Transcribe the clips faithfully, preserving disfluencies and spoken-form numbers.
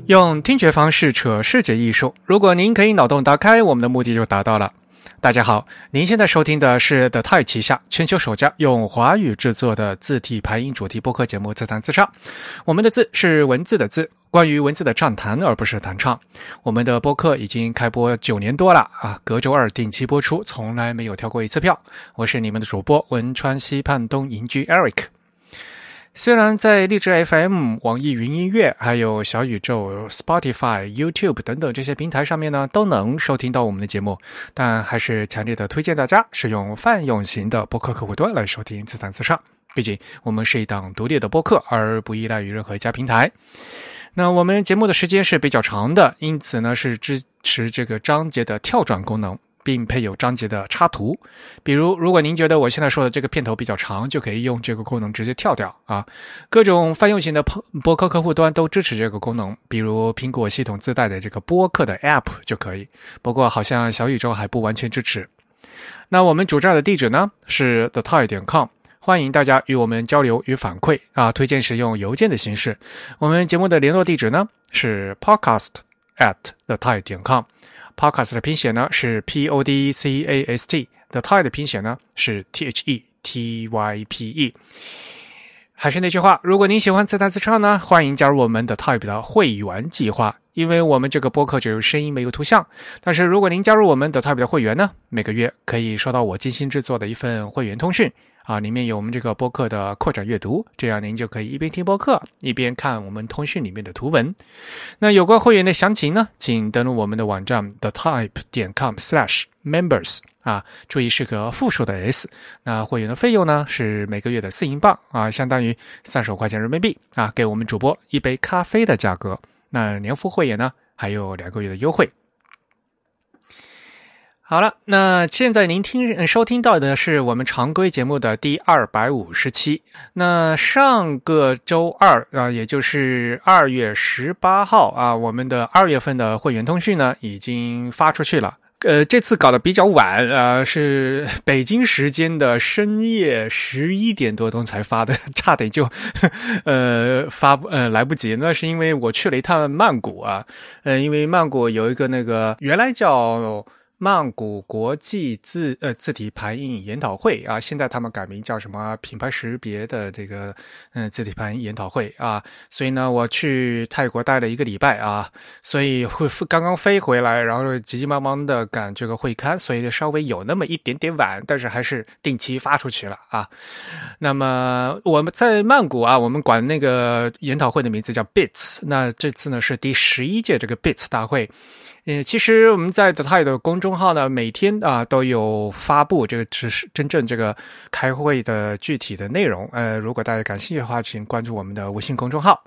用听觉方式扯视觉艺术，如果您可以脑洞打开，我们的目的就达到了。大家好，您现在收听的是 The Tide 旗下全球首家用华语制作的字体排音主题播客节目自弹自唱。我们的字是文字的字，关于文字的畅谈而不是弹唱。我们的播客已经开播九年多了啊，隔周二定期播出，从来没有跳过一次票。我是你们的主播汶川西畔东营居 Eric。虽然在荔枝 F M、网易云音乐还有小宇宙、Spotify、YouTube 等等这些平台上面呢都能收听到我们的节目，但还是强烈的推荐大家使用泛用型的播客客户端来收听自弹自唱。毕竟我们是一档独立的播客，而不依赖于任何一家平台。那我们节目的时间是比较长的，因此呢是支持这个章节的跳转功能，并配有章节的插图。比如如果您觉得我现在说的这个片头比较长，就可以用这个功能直接跳掉啊。各种泛用型的播客客户端都支持这个功能，比如苹果系统自带的这个播客的 App 就可以，不过好像小宇宙还不完全支持。那我们主站的地址呢是 the tide 点 com， 欢迎大家与我们交流与反馈啊，推荐使用邮件的形式。我们节目的联络地址呢是 podcast at the tide 点 com，Podcast 的拼写呢是 P O D C A S T，The Tide 的拼写呢是 T H E T Y P E。还是那句话，如果您喜欢自弹自唱呢，欢迎加入我们的 Type 的会员计划。因为我们这个播客只有声音没有图像，但是如果您加入我们的 Type 的会员呢，每个月可以收到我精心制作的一份会员通讯啊，里面有我们这个播客的扩展阅读，这样您就可以一边听播客一边看我们通讯里面的图文。那有关会员的详情呢，请登录我们的网站 the type 点 com slash members 啊，注意是个复数的 s。那会员的费用呢是每个月的四英镑啊，相当于三十五块钱人民币啊，给我们主播一杯咖啡的价格。那年付会员呢还有两个月的优惠。好了，那现在您听收听到的是我们常规节目的第二百五十期。那上个周二啊，也就是二月十八号啊，我们的二月份的会员通讯呢已经发出去了。呃，这次搞得比较晚，呃，是北京时间的深夜十一点多钟才发的，差点就，呃，发呃来不及。那是因为我去了一趟曼谷啊，呃，因为曼谷有一个那个原来叫曼谷国际字呃字体排印研讨会啊，现在他们改名叫什么品牌识别的这个嗯、呃、字体排印研讨会啊，所以呢我去泰国待了一个礼拜啊，所以会刚刚飞回来，然后急急忙忙的赶这个会刊，所以稍微有那么一点点晚，但是还是定期发出去了啊。那么我们在曼谷啊，我们管那个研讨会的名字叫 B I T S， 那这次呢是第十一届这个 B I T S 大会。呃，其实我们在 The Tide 的公众号呢，每天啊都有发布这个只是真正这个开会的具体的内容。呃，如果大家感兴趣的话，请关注我们的微信公众号。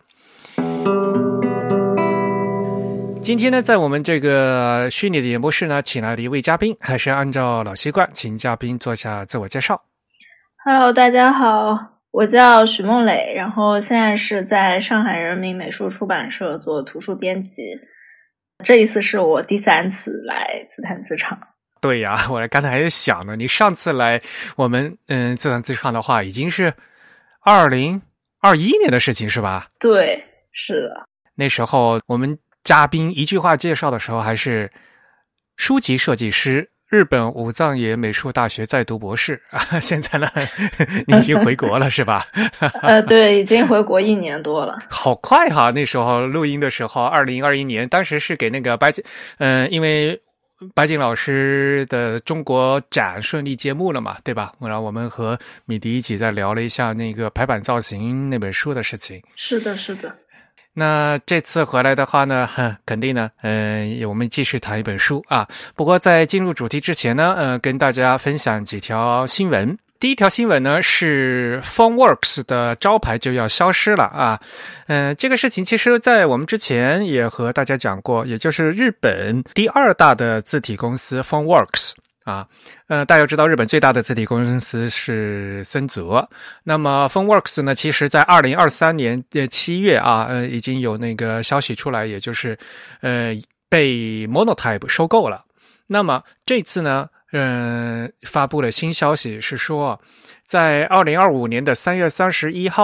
今天呢，在我们这个虚拟的演播室呢，请来了一位嘉宾，还是按照老习惯，请嘉宾做下自我介绍。 Hello， 大家好，我叫许梦磊，然后现在是在上海人民美术出版社做图书编辑。这一次是我第三次来自弹自唱。 对呀，我刚才还在想呢，你上次来我们嗯自弹自唱的话，已经是二零二一年的事情是吧？ 对，是的。 那时候我们嘉宾一句话介绍的时候还是书籍设计师，日本武藏野美术大学在读博士啊，现在呢你已经回国了是吧？ 呃，对，已经回国一年多了。 好快哈！那时候录音的时候，二零二一年，当时是给那个白景，嗯、呃，因为白景老师的中国展顺利揭幕了嘛，对吧？然后我们和米迪一起在聊了一下那个排版造型那本书的事情。 是的，是的。 那这次回来的话呢，肯定呢，呃，我们继续谈一本书啊。不过在进入主题之前呢，呃，跟大家分享几条新闻。第一条新闻呢是 PhoneWorks 的招牌就要消失了啊。呃，这个事情其实在我们之前也和大家讲过，也就是日本第二大的字体公司 PhoneWorks。啊，呃，大家知道日本最大的字体公司是森泽。那么 PhoneWorks 呢，其实在二零二三年的七月啊，呃，已经有那个消息出来，也就是呃被 Monotype 收购了。那么这次呢，呃，发布了新消息，是说在二零二五年的三月三十一号呢，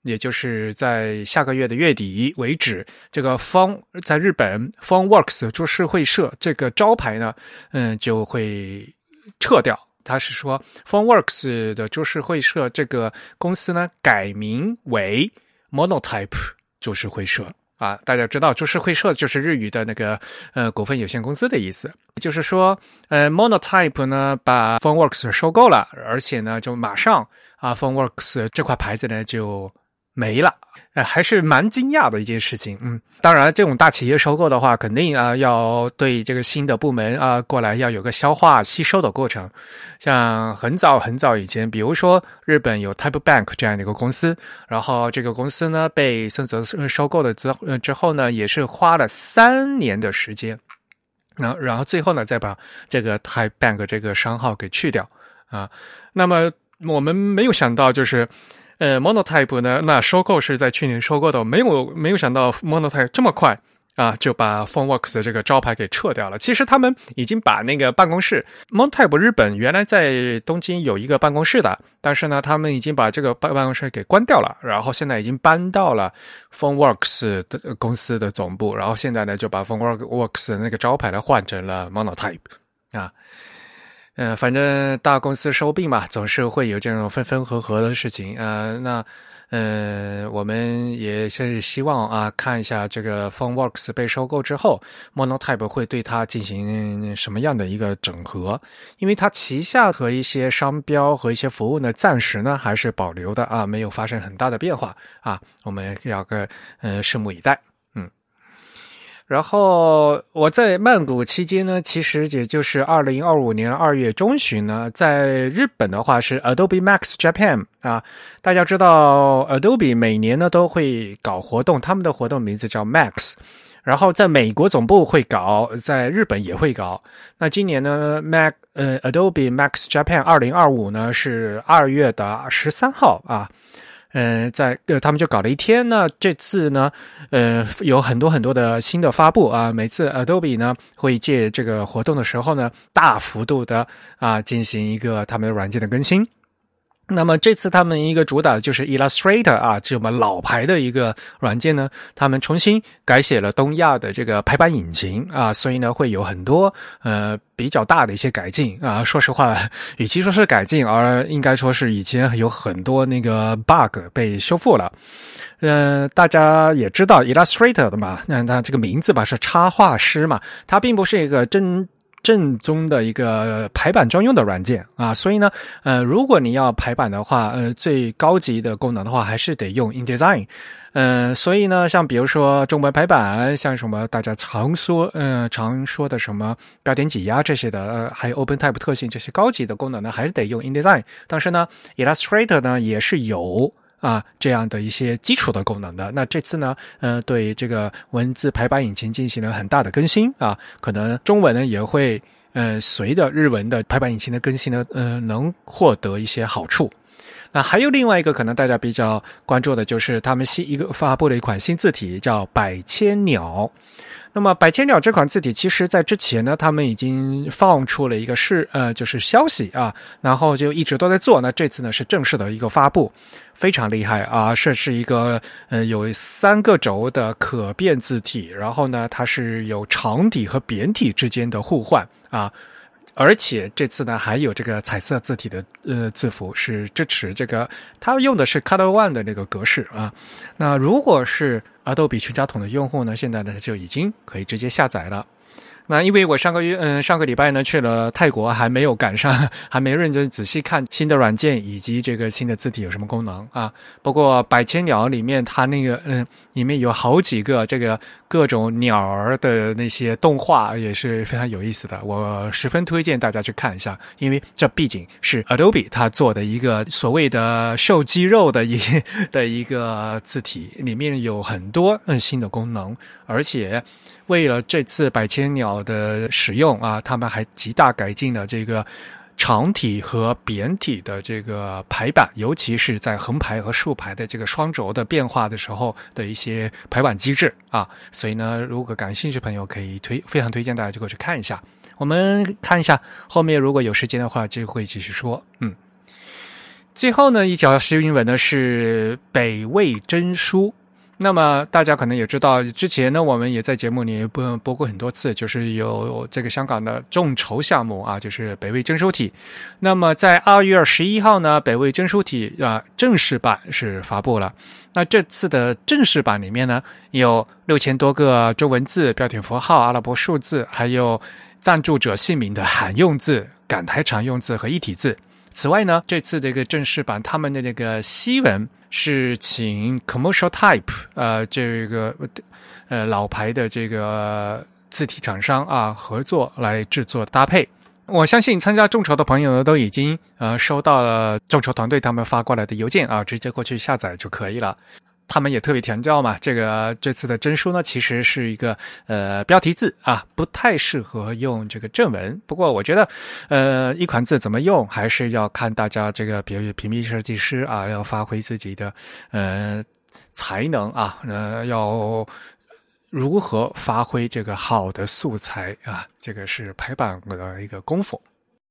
也就是在下个月的月底为止，这个方在日本 PhoneWorks 株式会社这个招牌呢，嗯，就会撤掉。他是说 PhoneWorks 的株式会社这个公司呢，改名为 Monotype 株式会社。啊，大家知道株式会社就是日语的那个呃股份有限公司的意思，就是说呃 Monotype 呢把 PhoneWorks 收购了，而且呢就马上啊 PhoneWorks 这块牌子呢就没了，呃，还是蛮惊讶的一件事情。嗯，当然这种大企业收购的话，肯定啊要对这个新的部门啊过来要有个消化吸收的过程。像很早很早以前，比如说日本有 Type Bank 这样的一个公司，然后这个公司呢被森泽收购了之后之后呢，也是花了三年的时间，然后然后最后呢再把这个 Type Bank 这个商号给去掉啊。那么我们没有想到就是。呃 ，Monotype 呢，那收购是在去年收购的，没有没有想到 Monotype 这么快啊，就把 PhoneWorks 的这个招牌给撤掉了。其实他们已经把那个办公室 Monotype 日本原来在东京有一个办公室的，但是呢，他们已经把这个办公室给关掉了，然后现在已经搬到了 PhoneWorks 的公司的总部，然后现在呢就把 PhoneWorks 的那个招牌呢换成了 Monotype 啊。呃，反正大公司收并嘛，总是会有这种分分合合的事情。呃，那呃，我们也是希望啊，看一下这个 PhoneWorks 被收购之后 ，Monotype 会对它进行什么样的一个整合？因为它旗下和一些商标和一些服务呢，暂时呢还是保留的啊，没有发生很大的变化啊，我们要个呃拭目以待。然后我在曼谷期间呢，其实也就是二零二五年二月中旬呢，在日本的话是 Adobe Max Japan 啊，大家知道 Adobe 每年呢都会搞活动，他们的活动名字叫 Max， 然后在美国总部会搞，在日本也会搞。那今年呢 Mac 呃 Adobe Max Japan 二零二五呢是二月的十三号啊。呃，在呃，他们就搞了一天呢。这次呢，呃，有很多很多的新的发布啊。每次 Adobe 呢会借这个活动的时候呢，大幅度的啊进行一个他们的软件的更新。那么这次他们一个主打就是 Illustrator 啊，这么老牌的一个软件呢，他们重新改写了东亚的这个排版引擎啊，所以呢会有很多呃比较大的一些改进啊。说实话，与其说是改进，而应该说是以前有很多那个 bug 被修复了。呃，大家也知道 Illustrator 的嘛，那它这个名字吧是插画师嘛，它并不是一个真。正宗的一个排版专用的软件啊，所以呢，呃，如果你要排版的话，呃，最高级的功能的话，还是得用 InDesign。呃，所以呢，像比如说中文排版，像什么大家常说，呃，常说的什么标点挤压这些的，呃，还有 OpenType 特性这些高级的功能呢，还是得用 InDesign。但是呢 ，Illustrator 呢也是有。啊，这样的一些基础的功能的，那这次呢，呃，对这个文字排版引擎进行了很大的更新啊，可能中文呢也会呃随着日文的排版引擎的更新呢，呃，能获得一些好处。那还有另外一个可能大家比较关注的就是他们新一个发布的一款新字体叫百千鸟。那么百千鸟这款字体其实在之前呢，他们已经放出了一个是呃就是消息啊，然后就一直都在做。那这次呢是正式的一个发布，非常厉害啊！这是一个呃有三个轴的可变字体，然后呢它是有长体和扁体之间的互换啊。而且这次呢还有这个彩色字体的呃字符是支持这个，它用的是 Color One 的那个格式啊。那如果是 Adobe 全家桶的用户呢，现在呢就已经可以直接下载了。那因为我上个月嗯上个礼拜呢去了泰国，还没有赶上，还没认真仔细看新的软件以及这个新的字体有什么功能啊。不过百千鸟里面它那个嗯里面有好几个这个各种鸟儿的那些动画也是非常有意思的，我十分推荐大家去看一下，因为这毕竟是 Adobe 它做的一个所谓的秀肌肉的一的一个字体，里面有很多嗯新的功能，而且为了这次百千鸟的使用啊，他们还极大改进了这个长体和扁体的这个排版，尤其是在横排和竖排的这个双轴的变化的时候的一些排版机制啊。所以呢，如果感兴趣的朋友可以推非常推荐大家就过去看一下。我们看一下后面如果有时间的话就会继续说。嗯。 最后呢，一条新闻呢是北魏真书。那么大家可能也知道，之前呢我们也在节目里播播过很多次，就是有这个香港的众筹项目啊，就是北魏真书体。那么在二月十一号呢，北魏真书体啊正式版是发布了。那这次的正式版里面呢，有六千多个中文字、标点符号、阿拉伯数字，还有赞助者姓名的罕用字、港台常用字和一体字。此外呢，这次这个正式版他们的那个西文是请 Commercial Type 呃这个呃老牌的这个字体厂商啊合作来制作搭配。我相信参加众筹的朋友呢都已经呃收到了众筹团队他们发过来的邮件啊，直接过去下载就可以了。他们也特别强调嘛，这个这次的真书呢其实是一个呃标题字啊，不太适合用这个正文。不过我觉得呃一款字怎么用还是要看大家这个比如平面设计师啊要发挥自己的呃才能啊，呃要如何发挥这个好的素材啊，这个是排版的一个功夫。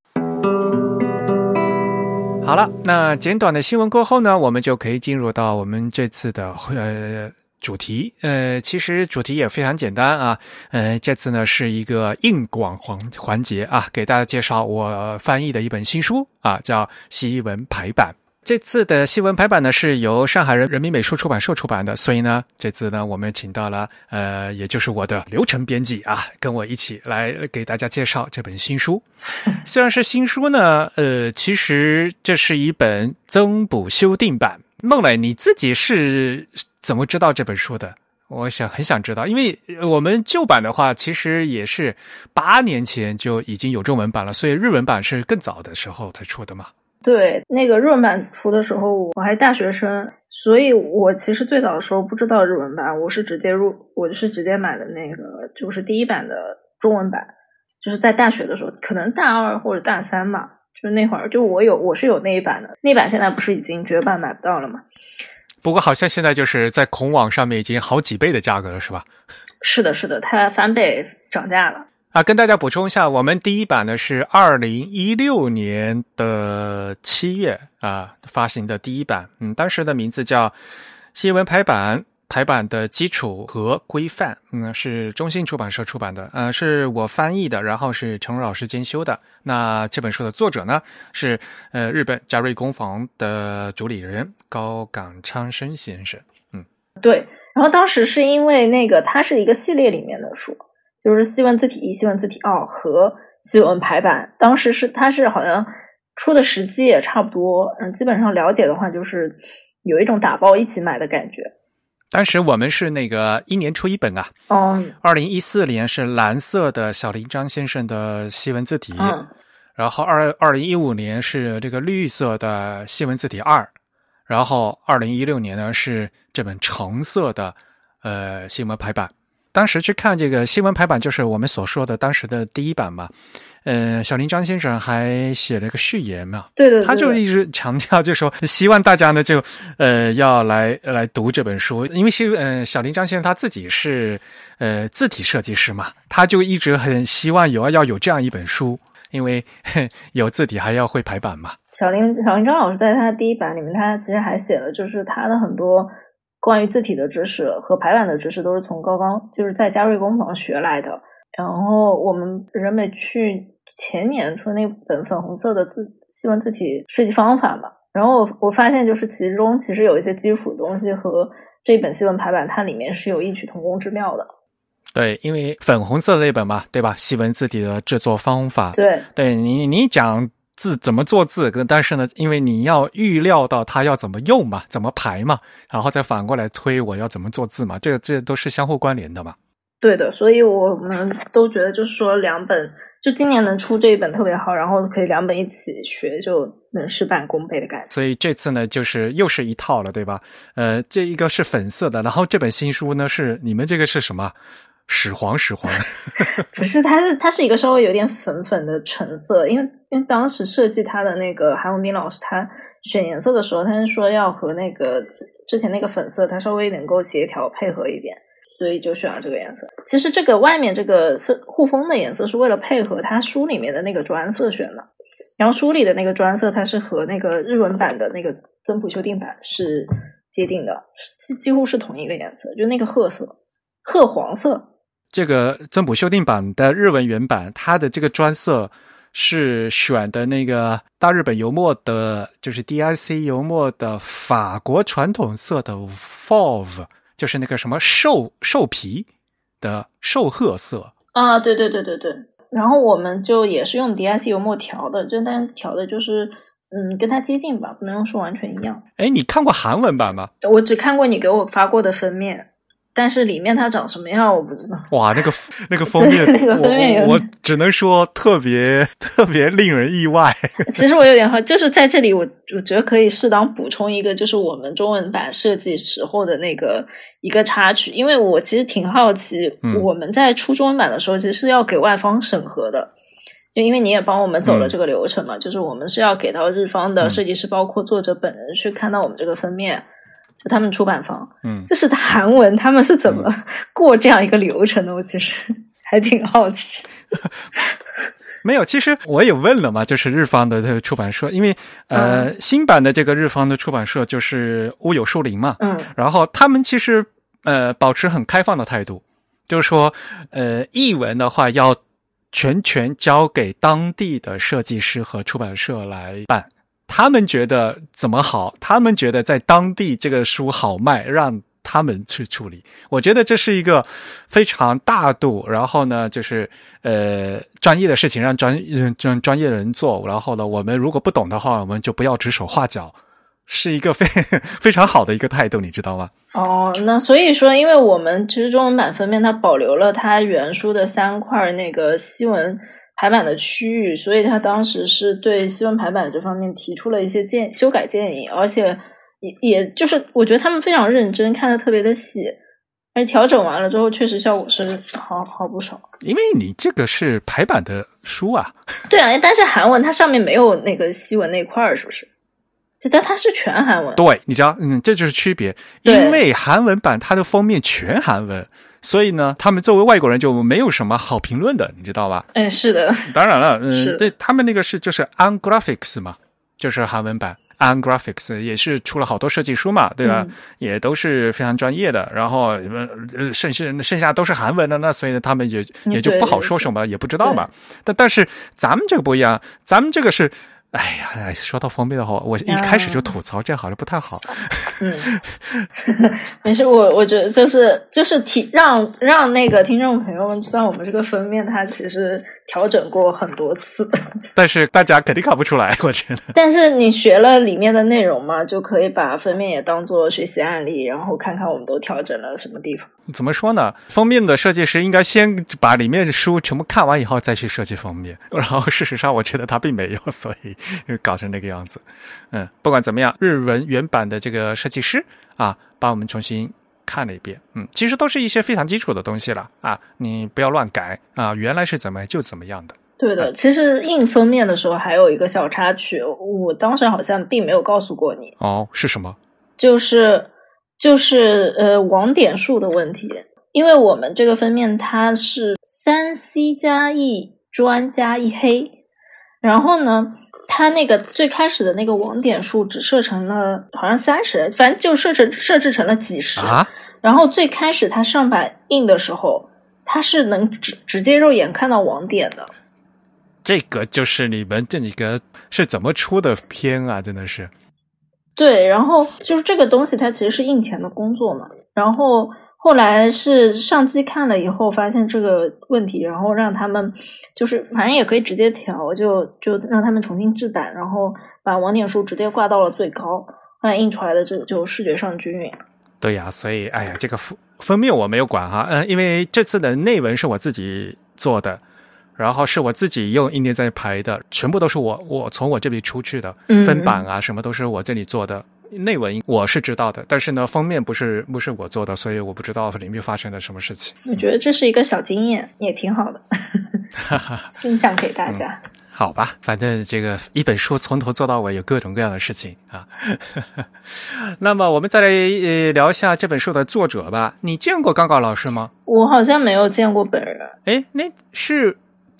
好了，那简短的新闻过后呢，我们就可以进入到我们这次的呃主题。呃，其实主题也非常简单啊。呃，这次呢是一个硬广环环节啊，给大家介绍我翻译的一本新书啊，叫《西文排版》。这次的西文排版呢是由上海人人民美术出版社出版的，所以呢这次呢我们请到了呃也就是我的流程编辑啊，跟我一起来给大家介绍这本新书。虽然是新书呢，呃其实这是一本增补修订版。孟磊，你自己是怎么知道这本书的？我想很想知道，因为我们旧版的话其实也是八年前就已经有中文版了，所以日文版是更早的时候才出的嘛。 对，那个日文版出的时候我还大学生，所以我其实最早的时候不知道日文版，我是直接入我是直接买的那个就是第一版的中文版，就是在大学的时候，可能大二或者大三吧，就是那会儿就我有我是有那一版的，那版现在不是已经绝版买不到了吗？ 不过好像现在就是在孔网上面已经好几倍的价格了，是吧？ 是的是的，它翻倍涨价了。 啊，跟大家补充一下，我们第一版呢是二零一六年的七月啊发行的第一版，嗯，当时的名字叫《西文排版》，排版的基础和规范，嗯，是中信出版社出版的，呃，是我翻译的，然后是陈如老师监修的。那这本书的作者呢是呃日本嘉瑞工坊的主理人高冈昌生先生，嗯， 对，然后当时是因为那个它是一个系列里面的书。就是西文字体一、西文字体二和西文排版，当时是它是好像出的时机也差不多，嗯，基本上了解的话就是有一种打包一起买的感觉。 当时我们是那个一年出一本啊， 哦， 二零一四年是蓝色的小林章先生的西文字体， 嗯， 然后二二零一五年是这个绿色的西文字体二，然后二零一六年呢是这本橙色的呃西文排版。当时去看这个新闻排版，就是我们所说的当时的第一版嘛。呃，小林章先生还写了个序言嘛， 对对对， 他就一直强调，就说希望大家呢就呃要来来读这本书，因为是呃小林章先生他自己是呃字体设计师嘛，他就一直很希望有要有这样一本书，因为有字体还要会排版嘛。 小林小林章老师在他的第一版里面，他其实还写了，就是他的很多关于字体的知识和排版的知识都是从高冈就是在嘉瑞工坊学来的。然后我们人美去前年出那本粉红色的字西文字体设计方法嘛，然后我发现就是其中其实有一些基础的东西和这本西文排版它里面是有异曲同工之妙的。 对，因为粉红色的那本嘛，对吧？西文字体的制作方法， 对， 对你你讲字怎么做字，但是呢，因为你要预料到它要怎么用嘛，怎么排嘛，然后再反过来推我要怎么做字嘛，这个这都是相互关联的嘛。 对的，所以我们都觉得就是说两本，就今年能出这一本特别好，然后可以两本一起学，就能事半功倍的感觉。 所以这次呢，就是又是一套了，对吧？呃，这一个是粉色的，然后这本新书呢是你们这个是什么？屎黄屎黄不是，它是它是一个稍微有点粉粉的橙色，因为因为当时设计它的那个韩文斌老师，他选颜色的时候，他是说要和那个之前那个粉色，它稍微能够协调配合一点。所以就选了这个颜色。其实这个外面这个护封的颜色是为了配合它书里面的那个专色选的。 然后书里的那个专色它是和那个日文版的那个增补修订版是接近的，几几乎是同一个颜色，就那个褐色褐黄色。 这个增补修订版的日文原版，它的这个专色是选的那个大日本油墨的，就是 D I C 油墨的法国传统色的 Fauve， 就是那个什么兽兽皮的兽褐色啊，对对对对对。然后我们就也是用 D I C 油墨调的，这但调的就是嗯跟它接近吧，不能说完全一样。 哎，你看过韩文版吗？ 我只看过你给我发过的封面，但是里面它长什么样我不知道。 哇，那个那个封面， 那个封面有我, 我只能说特别特别令人意外。 其实我有点好，就是在这里我我觉得可以适当补充一个，就是我们中文版设计时候的那个一个插曲，因为我其实挺好奇，嗯、我们在出中文版的时候其实是要给外方审核的。就因为你也帮我们走了这个流程嘛，嗯、就是我们是要给到日方的设计师，嗯、包括作者本人去看到我们这个封面。就他们出版方，嗯，这是韩文，他们是怎么过这样一个流程的？我其实还挺好奇。 没有，其实我也问了嘛，就是日方的这个出版社，因为呃、嗯、新版的这个日方的出版社就是乌有树林嘛，嗯，然后他们其实呃保持很开放的态度，就是说呃译文的话要全权交给当地的设计师和出版社来办。他们觉得怎么好，他们觉得在当地这个书好卖，让他们去处理。我觉得这是一个非常大度，然后呢就是呃专业的事情让专让专业的人做，然后呢我们如果不懂的话我们就不要指手画脚，是一个非非常好的一个态度，你知道吗？ 哦，那所以说因为我们其实中文版封面它保留了它原书的三块那个西文排版的区域，所以他当时是对西文排版这方面提出了一些建修改建议，而且也也就是我觉得他们非常认真，看得特别的细，而且调整完了之后确实效果是好好不少。 因为你这个是排版的书啊。 对啊，但是韩文它上面没有那个西文那块儿，是不是？但它是全韩文。 对，你知道，嗯，这就是区别。因为韩文版它的封面全韩文，所以呢，他们作为外国人就没有什么好评论的，你知道吧？ 哎，是的。 当然了，嗯，对，他们那个是就是 Angraphics 嘛，就是韩文版 Angraphics 也是出了好多设计书嘛，对吧？嗯、也都是非常专业的。然后呃，剩下剩下都是韩文的，那所以他们也也就不好说什么，也不知道嘛。但但是咱们这个不一样，咱们这个是。哎呀，说到封面的话，我一开始就吐槽，这样好像不太好。 嗯，没事，我我觉得就是就是提让让那个听众朋友们知道，我们这个封面它其实调整过很多次， 但是大家肯定看不出来，我觉得。 但是你学了里面的内容嘛，就可以把封面也当做学习案例，然后看看我们都调整了什么地方。 怎么说呢？封面的设计师应该先把里面的书全部看完以后再去设计封面，然后事实上我觉得他并没有，所以搞成那个样子。嗯，不管怎么样，日文原版的这个设计师啊，把我们重新看了一遍。嗯，其实都是一些非常基础的东西了啊，你不要乱改啊，原来是怎么样就怎么样的。 对的，其实印封面的时候还有一个小插曲，我当时好像并没有告诉过你。 哦，是什么？ 就是就是呃网点数的问题，因为我们这个封面它是 三 C 加一砖加一黑，然后呢它那个最开始的那个网点数只设成了好像三十，反正就设置设置成了几十、啊、然后最开始它上版印的时候它是能直直接肉眼看到网点的。 这个就是你们这个是怎么出的片啊，真的是。 对，然后就是这个东西它其实是印前的工作嘛，然后后来是上机看了以后发现这个问题，然后让他们就是反正也可以直接调，就就让他们重新制版，然后把网点数直接挂到了最高，后来印出来的这个就视觉上均匀。 对呀，所以哎呀，这个封面我没有管哈，嗯，因为这次的内文是我自己做的，然后是我自己用印泥在排的，全部都是我我从我这里出去的，分版啊什么都是我这里做的。内文我是知道的，但是呢封面不是不是我做的，所以我不知道里面发生了什么事情。 我觉得这是一个小经验，也挺好的分享给大家、嗯、 好吧，反正这个一本书从头做到尾有各种各样的事情啊那么我们再来、呃、聊一下这本书的作者吧。你见过刚高老师吗？ 我好像没有见过本人。 诶，那是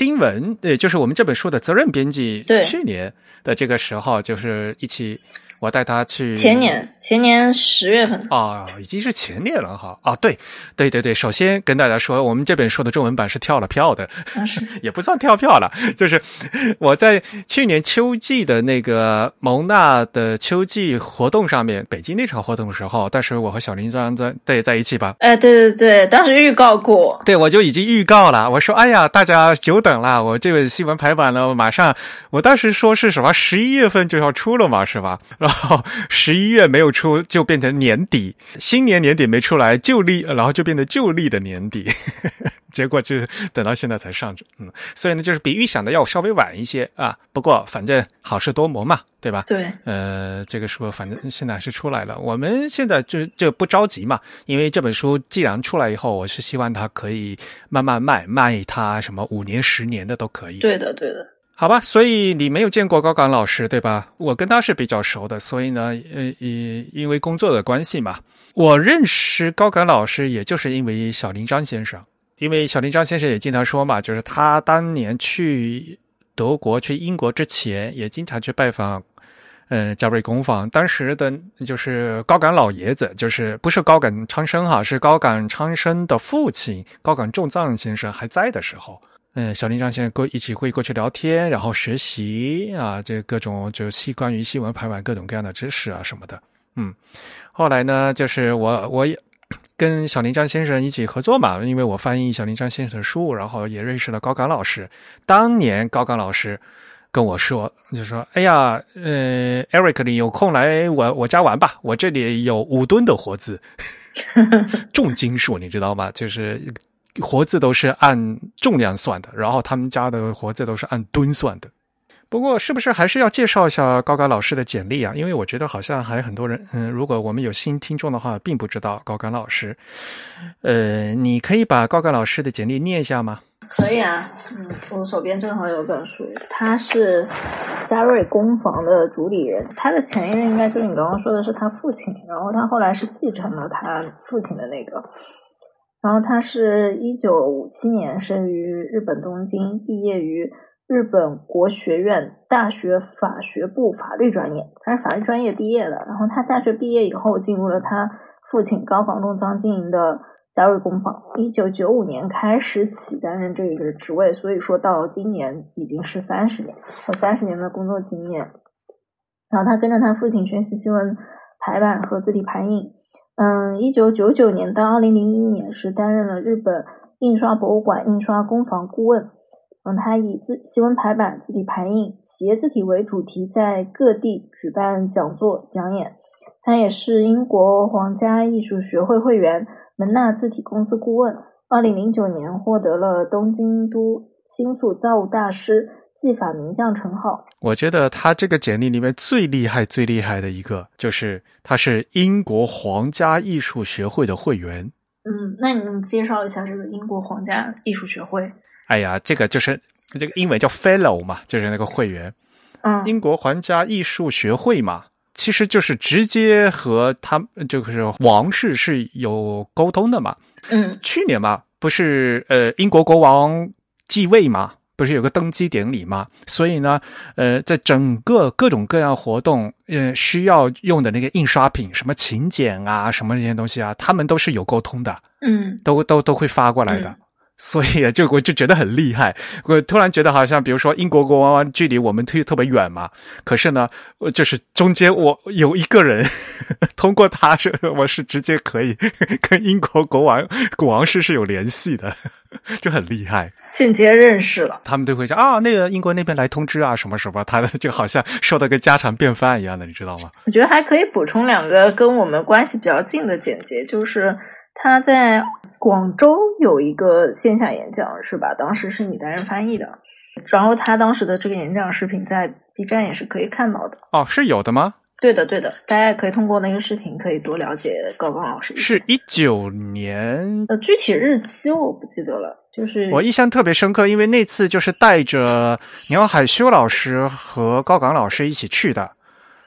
丁文，对，就是我们这本书的责任编辑， 对， 去年的这个时候，就是一起。我带他去前年前年十月份啊，已经是前年了哈啊，对对对对，首先跟大家说，我们这本书的中文版是跳了票的， 啊、是也不算跳票了，就是我在去年秋季的那个蒙纳的秋季活动上面，北京那场活动的时候，但是我和小林章在对在一起吧， 哎，对对对，当时预告过， 对，我就已经预告了，我说哎呀，大家久等了，我这本新闻排版呢，马上，我当时说是什么十一月份就要出了嘛，是吧？然后十一月没有出，就变成年底，新年年底没出来，旧历，然后就变成旧历的年底，结果就等到现在才上着，嗯，所以呢，就是比预想的要稍微晚一些啊。不过反正好事多磨嘛，对吧？ 对， 呃，这个书反正现在还是出来了，我们现在就就不着急嘛，因为这本书既然出来以后，我是希望它可以慢慢卖，卖它什么五年、十年的都可以。 对的，对的。 好吧，所以你没有见过高岗老师对吧？我跟他是比较熟的，所以呢，呃，因为工作的关系嘛，我认识高岗老师也就是因为小林章先生，因为小林章先生也经常说嘛，就是他当年去德国、去英国之前，也经常去拜访，呃，嘉瑞工坊。当时的就是高岗老爷子，就是不是高岗昌生哈，是高岗昌生的父亲高岗重藏先生还在的时候。嗯，小林章先生过一起会过去聊天，然后学习啊，这各种就系关于新闻排版各种各样的知识啊什么的。嗯，后来呢，就是我我也跟小林章先生一起合作嘛，因为我翻译小林章先生的书，然后也认识了高岗老师。当年高岗老师跟我说，就说：“哎呀，呃 ，Eric， 你有空来我我家玩吧，我这里有五吨的活字，重金属，你知道吗？就是。”活字都是按重量算的，然后他们家的活字都是按吨算的。不过是不是还是要介绍一下高岗老师的简历啊？因为我觉得好像还有很多人，嗯，如果我们有新听众的话，并不知道高岗老师。呃，你可以把高岗老师的简历念一下吗？ 可以啊，嗯，我手边正好有本书，他是嘉瑞工坊的主理人，他的前一任应该就是你刚刚说的是他父亲，然后他后来是继承了他父亲的那个。然后他是一九五七年生于日本东京，毕业于日本国学院大学法学部法律专业，他是法律专业毕业的。然后他大学毕业以后进入了他父亲高岗重藏经营的嘉瑞工坊，一九九五年开始起担任这个职位，所以说到今年已经是三十年，有三十年的工作经验。然后他跟着他父亲学习新闻排版和字体排印。嗯，一九九九年到二零零一年是担任了日本印刷博物馆印刷工坊顾问。嗯，他以字新闻排版、字体排印、企业字体为主题，在各地举办讲座、讲演。他也是英国皇家艺术学会会员、门纳字体公司顾问。二零零九年获得了东京都新宿造物大师技法名将称号。 我觉得他这个简历里面最厉害最厉害的一个就是他是英国皇家艺术学会的会员。 嗯，那你能介绍一下这个英国皇家艺术学会？ 哎呀，这个就是这个英文叫 fellow 嘛，就是那个会员。 嗯， 英国皇家艺术学会嘛，其实就是直接和他就是王室是有沟通的嘛。 嗯， 去年嘛，不是呃英国国王继位嘛，不是有个登基典礼吗？所以呢，呃，在整个各种各样活动，呃，需要用的那个印刷品，什么请柬啊，什么这些东西啊，他们都是有沟通的， 嗯， 都都都会发过来的。嗯，所以就我就觉得很厉害，我突然觉得好像比如说英国国王距离我们特特别远嘛，可是呢就是中间我有一个人通过他是我是直接可以跟英国国王国王室是有联系的，就很厉害， 间接认识了。 他们都会讲啊，那个英国那边来通知啊什么什么，他就好像说的跟家常便饭一样的，你知道吗？ 我觉得还可以补充两个跟我们关系比较近的简介，就是他在广州有一个线下演讲是吧？当时是你担任翻译的，然后他当时的这个演讲视频在 B 站也是可以看到的。 哦，是有的吗？ 对的对的，大家也可以通过那个视频可以多了解高岗老师。 是一九年， 呃，具体日期我不记得了，就是我印象特别深刻，因为那次就是带着鸟海修老师和高岗老师一起去的。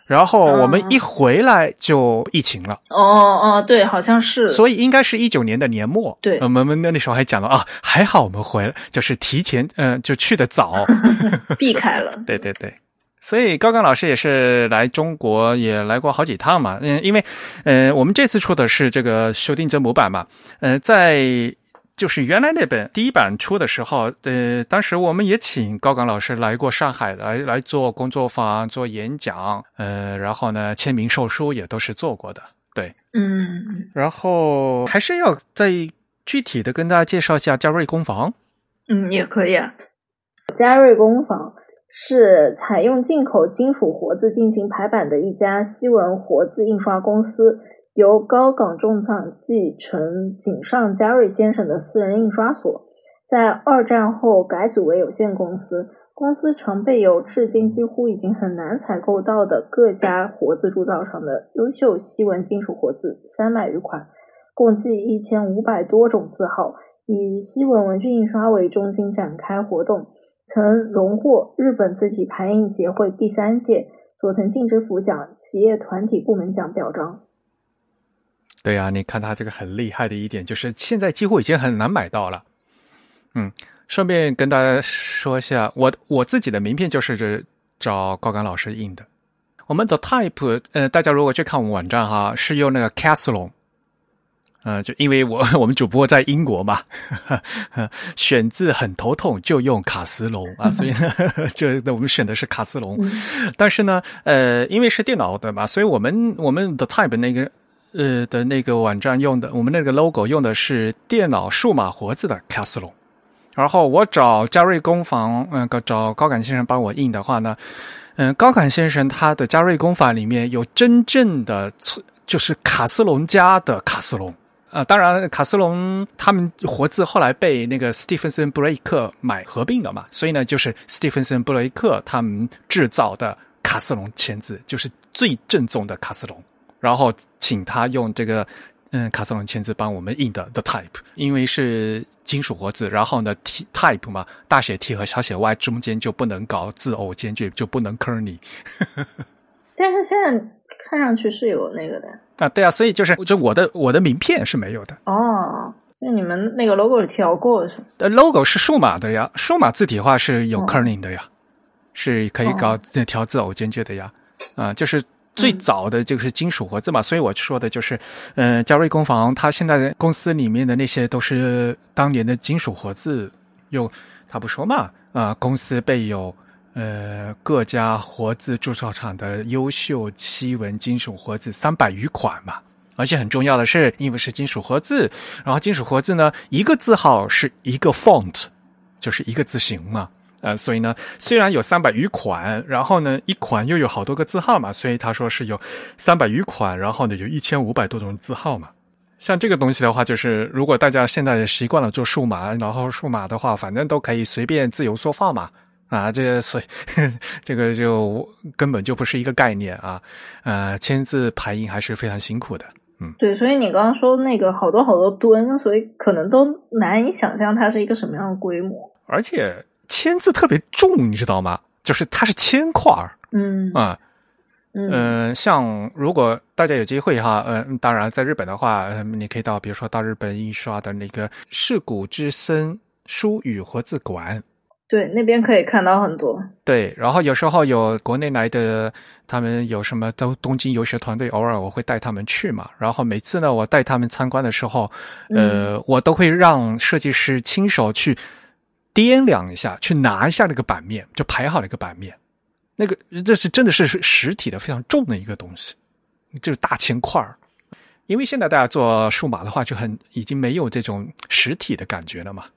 然后我们一回来就疫情了。 哦哦，对，好像是。 所以应该是一九年的年末。 对， 我们那时候还讲了啊，还好我们回来，就是提前，嗯、呃，就去得早， 避开了。 对对对。所以高刚老师也是来中国也来过好几趟嘛，嗯，因为，呃，我们这次出的是这个修订增补版嘛，呃，在就是原来那本第一版出的时候，呃，当时我们也请高刚老师来过上海来来做工作坊、做演讲，呃，然后呢签名售书也都是做过的，对， 嗯， 然后还是要再具体的跟大家介绍一下嘉瑞工坊， 嗯，也可以啊，嘉瑞工坊。是采用进口金属活字进行排版的一家西文活字印刷公司，由高岗重藏继承井上嘉瑞先生的私人印刷所，在二战后改组为有限公司。公司常备有至今几乎已经很难采购到的各家活字铸造厂的优秀西文金属活字三百余款，共计一千五百多种字号，以西文文具印刷为中心展开活动。曾荣获日本字体排印协会第三届佐藤敬之辅奖企业团体部门奖表彰。 对啊，你看他这个很厉害的一点就是现在几乎已经很难买到了。嗯，顺便跟大家说一下，我我自己的名片就是找高岗老师印的。我们的 type， 呃，大家如果去看我们网站哈，是用那个 Caslon。呃，就因为我我们主播在英国嘛，呵呵选字很头痛，就用卡斯龙啊，所以呢，就我们选的是卡斯龙。嗯、但是呢，呃，因为是电脑的嘛，所以我们我们的 Type 那个呃的那个网站用的，我们那个 logo 用的是电脑数码活字的卡斯龙。然后我找嘉瑞工坊，嗯、呃，找高岗先生帮我印的话呢，嗯、呃，高岗先生他的嘉瑞工坊里面有真正的就是卡斯龙家的卡斯龙。啊、呃，当然，卡斯隆他们活字后来被那个斯蒂芬森布雷克买合并了嘛，所以呢，就是斯蒂芬森布雷克他们制造的卡斯隆签字，就是最正宗的卡斯隆。然后请他用这个嗯卡斯隆签字帮我们印的 The Type， 因为是金属活字，然后呢 T Type 嘛，大写 T 和小写 Y 中间就不能搞字偶间距，就不能 Kearney。 但是现在看上去是有那个的啊，对啊，所以就是就我的我的名片是没有的哦，所以你们那个 logo 调过是吗？ 呃 ，logo 是数码的呀，数码字体化是有 kerning 的呀，哦、是可以搞调字偶间距的呀，啊、呃，就是最早的就是金属活字嘛，嗯、所以我说的就是，嗯、呃，嘉瑞工坊它现在公司里面的那些都是当年的金属活字，用他不说嘛，啊、呃，公司备有。呃，各家活字铸造厂的优秀西文金属活字三百余款嘛，而且很重要的是，因为是金属活字，然后金属活字呢，一个字号是一个 font， 就是一个字形嘛，呃，所以呢，虽然有三百余款，然后呢，一款又有好多个字号嘛，所以他说是有三百余款，然后呢，有一千五百多种字号嘛。像这个东西的话，就是如果大家现在习惯了做数码，然后数码的话，反正都可以随便自由缩放嘛。啊，这个所以这个就根本就不是一个概念啊，呃，签字排印还是非常辛苦的，嗯， 对，所以你刚刚说那个好多好多吨，所以可能都难以想象它是一个什么样的规模， 而且签字特别重，你知道吗？就是它是铅块， 嗯啊，嗯、呃，像如果大家有机会哈，呃，当然在日本的话，呃、你可以到比如说到日本印刷的那个世谷之森书语活字馆。 对，那边可以看到很多。 对，然后有时候有国内来的，他们有什么都东京游学团队，偶尔我会带他们去嘛。然后每次呢，我带他们参观的时候，呃，嗯、我都会让设计师亲手去掂量一下，去拿一下那个版面，就排好那个版面。那个这是真的是实体的非常重的一个东西，就是大铅块儿。因为现在大家做数码的话，就很已经没有这种实体的感觉了嘛。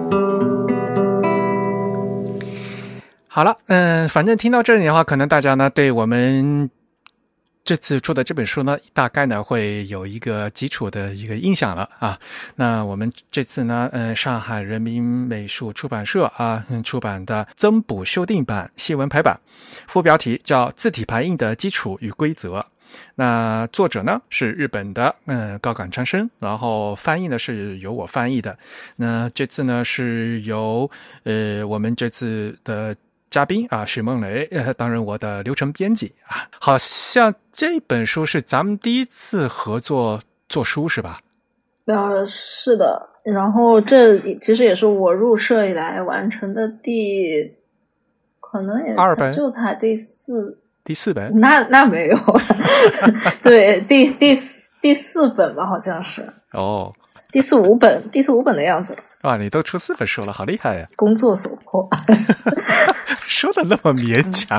好了，嗯，反正听到这里的话，可能大家呢对我们这次出的这本书呢，大概呢会有一个基础的一个印象了啊。那我们这次呢，嗯，上海人民美术出版社啊出版的增补修订版西文排版，副标题叫《字体排印的基础与规则》。那作者呢是日本的嗯高岗昌生，然后翻译呢是由我翻译的。那这次呢是由呃我们这次的嘉宾啊，许梦雷呃担任我的流程编辑啊。好像这本书是咱们第一次合作做书是吧？ 呃，是的。然后这其实也是我入社以来完成的第，可能也二本就才第四第四本。 那那没有，对，第第第四本吧，好像是。 哦。 第四五本，第四五本的样子。 哇，你都出四本书了，好厉害呀！ 工作所迫。 说的那么勉强。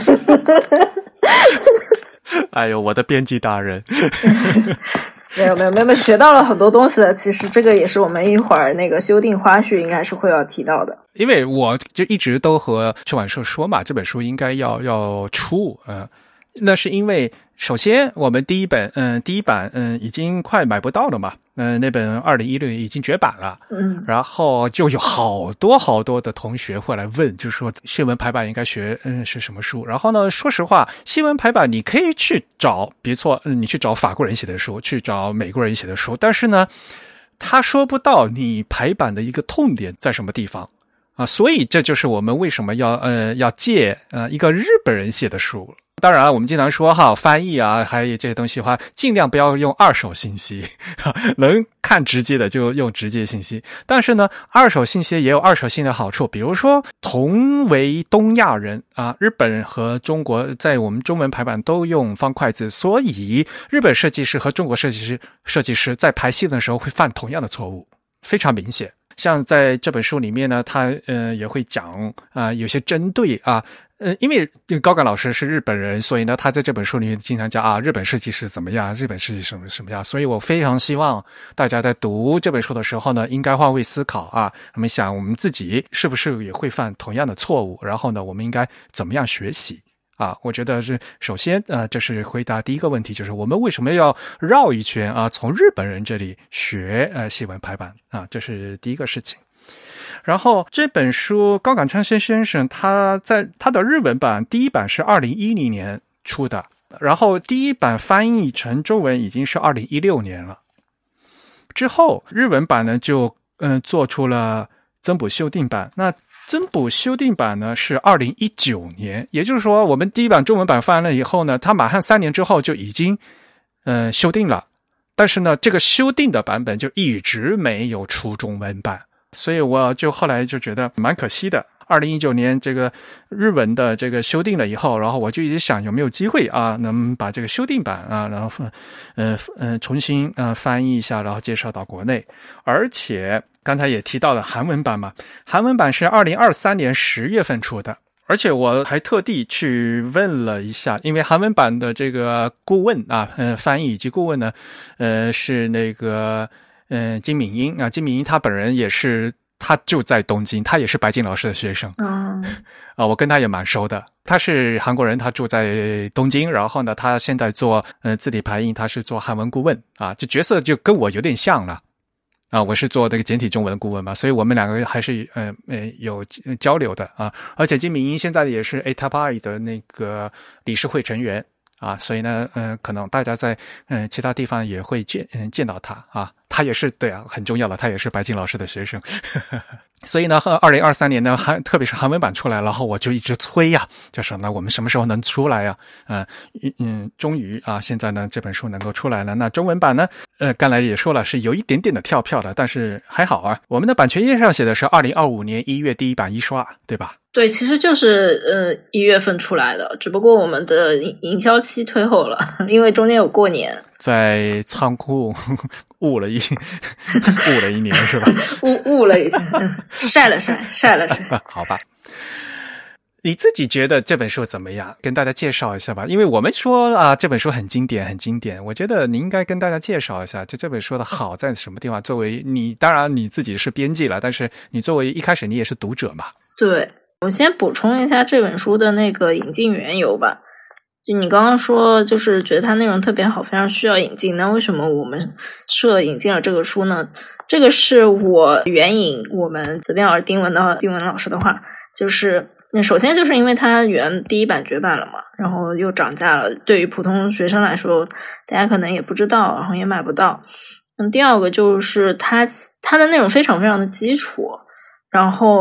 哎呦，我的编辑大人。 没有没有没有，学到了很多东西的。其实这个也是我们一会儿那个修订花絮应该是会要提到的。 因为我就一直都和出版社说嘛，这本书应该要要出，嗯、呃，那是因为首先我们第一本，嗯、呃，第一版，嗯、呃，已经快买不到了嘛，嗯、呃，那本二零一六已经绝版了， 嗯， 然后就有好多好多的同学会来问，就说新闻排版应该学，嗯，是什么书？然后呢，说实话，新闻排版你可以去找，别错，嗯，你去找法国人写的书，去找美国人写的书，但是呢，他说不到你排版的一个痛点在什么地方。啊，所以这就是我们为什么要呃要借呃一个日本人写的书。当然我们经常说哈，翻译啊还有这些东西的话，尽量不要用二手信息，能看直接的就用直接信息。但是呢，二手信息也有二手性的好处，比如说同为东亚人啊，日本和中国在我们中文排版都用方块字，所以日本设计师和中国设计师设计师在排戏的时候会犯同样的错误，非常明显。像在这本书里面呢，他呃也会讲啊、呃、有些针对啊呃因为高岗老师是日本人，所以呢他在这本书里面经常讲啊日本设计师怎么样，日本设计师什么什么样，所以我非常希望大家在读这本书的时候呢，应该换位思考啊，我们想我们自己是不是也会犯同样的错误，然后呢我们应该怎么样学习。啊，我觉得是首先呃，这是回答第一个问题，就是我们为什么要绕一圈啊，从日本人这里学呃新闻排版啊，这是第一个事情。然后这本书高岗昌先先生他在他的日文版第一版是二零一零年出的，然后第一版翻译成中文已经是二零一六年了。之后日文版呢就嗯、呃、做出了增补修订版，那增补修订版呢是二零一九年，也就是说我们第一版中文版翻了以后呢，它马上三年之后就已经呃修订了，但是呢这个修订的版本就一直没有出中文版，所以我就后来就觉得蛮可惜的。二零一九年这个日文的这个修订了以后，然后我就一直想有没有机会啊能把这个修订版啊然后呃呃重新呃翻译一下，然后介绍到国内。而且刚才也提到了韩文版嘛，韩文版是二零二三年十月份出的，而且我还特地去问了一下，因为韩文版的这个顾问啊呃翻译以及顾问呢呃是那个呃金敏英啊，金敏英他本人也是他就在东京，他也是白金老师的学生。 嗯， 啊，我跟他也蛮熟的。他是韩国人，他住在东京，然后呢，他现在做呃字体排印，他是做韩文顾问啊，这角色就跟我有点像了。啊，我是做这个简体中文顾问嘛，所以我们两个还是呃呃有交流的啊。而且金敏英现在也是 A T A P I 的那个理事会成员啊，所以呢，呃，可能大家在嗯、呃、其他地方也会见嗯、呃、见到他啊。他也是对啊，很重要的，他也是白金老师的学生。所以呢，二零二三年呢，韩特别是韩文版出来，然后我就一直催呀、啊，就说呢，我们什么时候能出来呀、啊？呃，嗯，终于啊，现在呢这本书能够出来了。那中文版呢，呃，刚才也说了是有一点点的跳票的，但是还好啊。我们的版权页上写的是二零二五年一月第一版一刷，对吧？ 对，其实就是呃一月份出来的，只不过我们的营营销期推后了，因为中间有过年， 在仓库捂了一捂了一年是吧？ 捂捂了一下，晒了晒，晒了晒。 好吧。你自己觉得这本书怎么样？跟大家介绍一下吧。因为我们说啊，这本书很经典，很经典。我觉得你应该跟大家介绍一下，就这本书的好在什么地方。作为你，当然你自己是编辑了，但是你作为一开始你也是读者嘛。 对，我先补充一下这本书的那个引进缘由吧。就你刚刚说，就是觉得它内容特别好，非常需要引进。那为什么我们社引进了这个书呢？这个是我援引我们责编老师丁文的丁文老师的话，就是那首先就是因为它原第一版绝版了嘛，然后又涨价了，对于普通学生来说，大家可能也不知道，然后也买不到。嗯，第二个就是它它的内容非常非常的基础，然后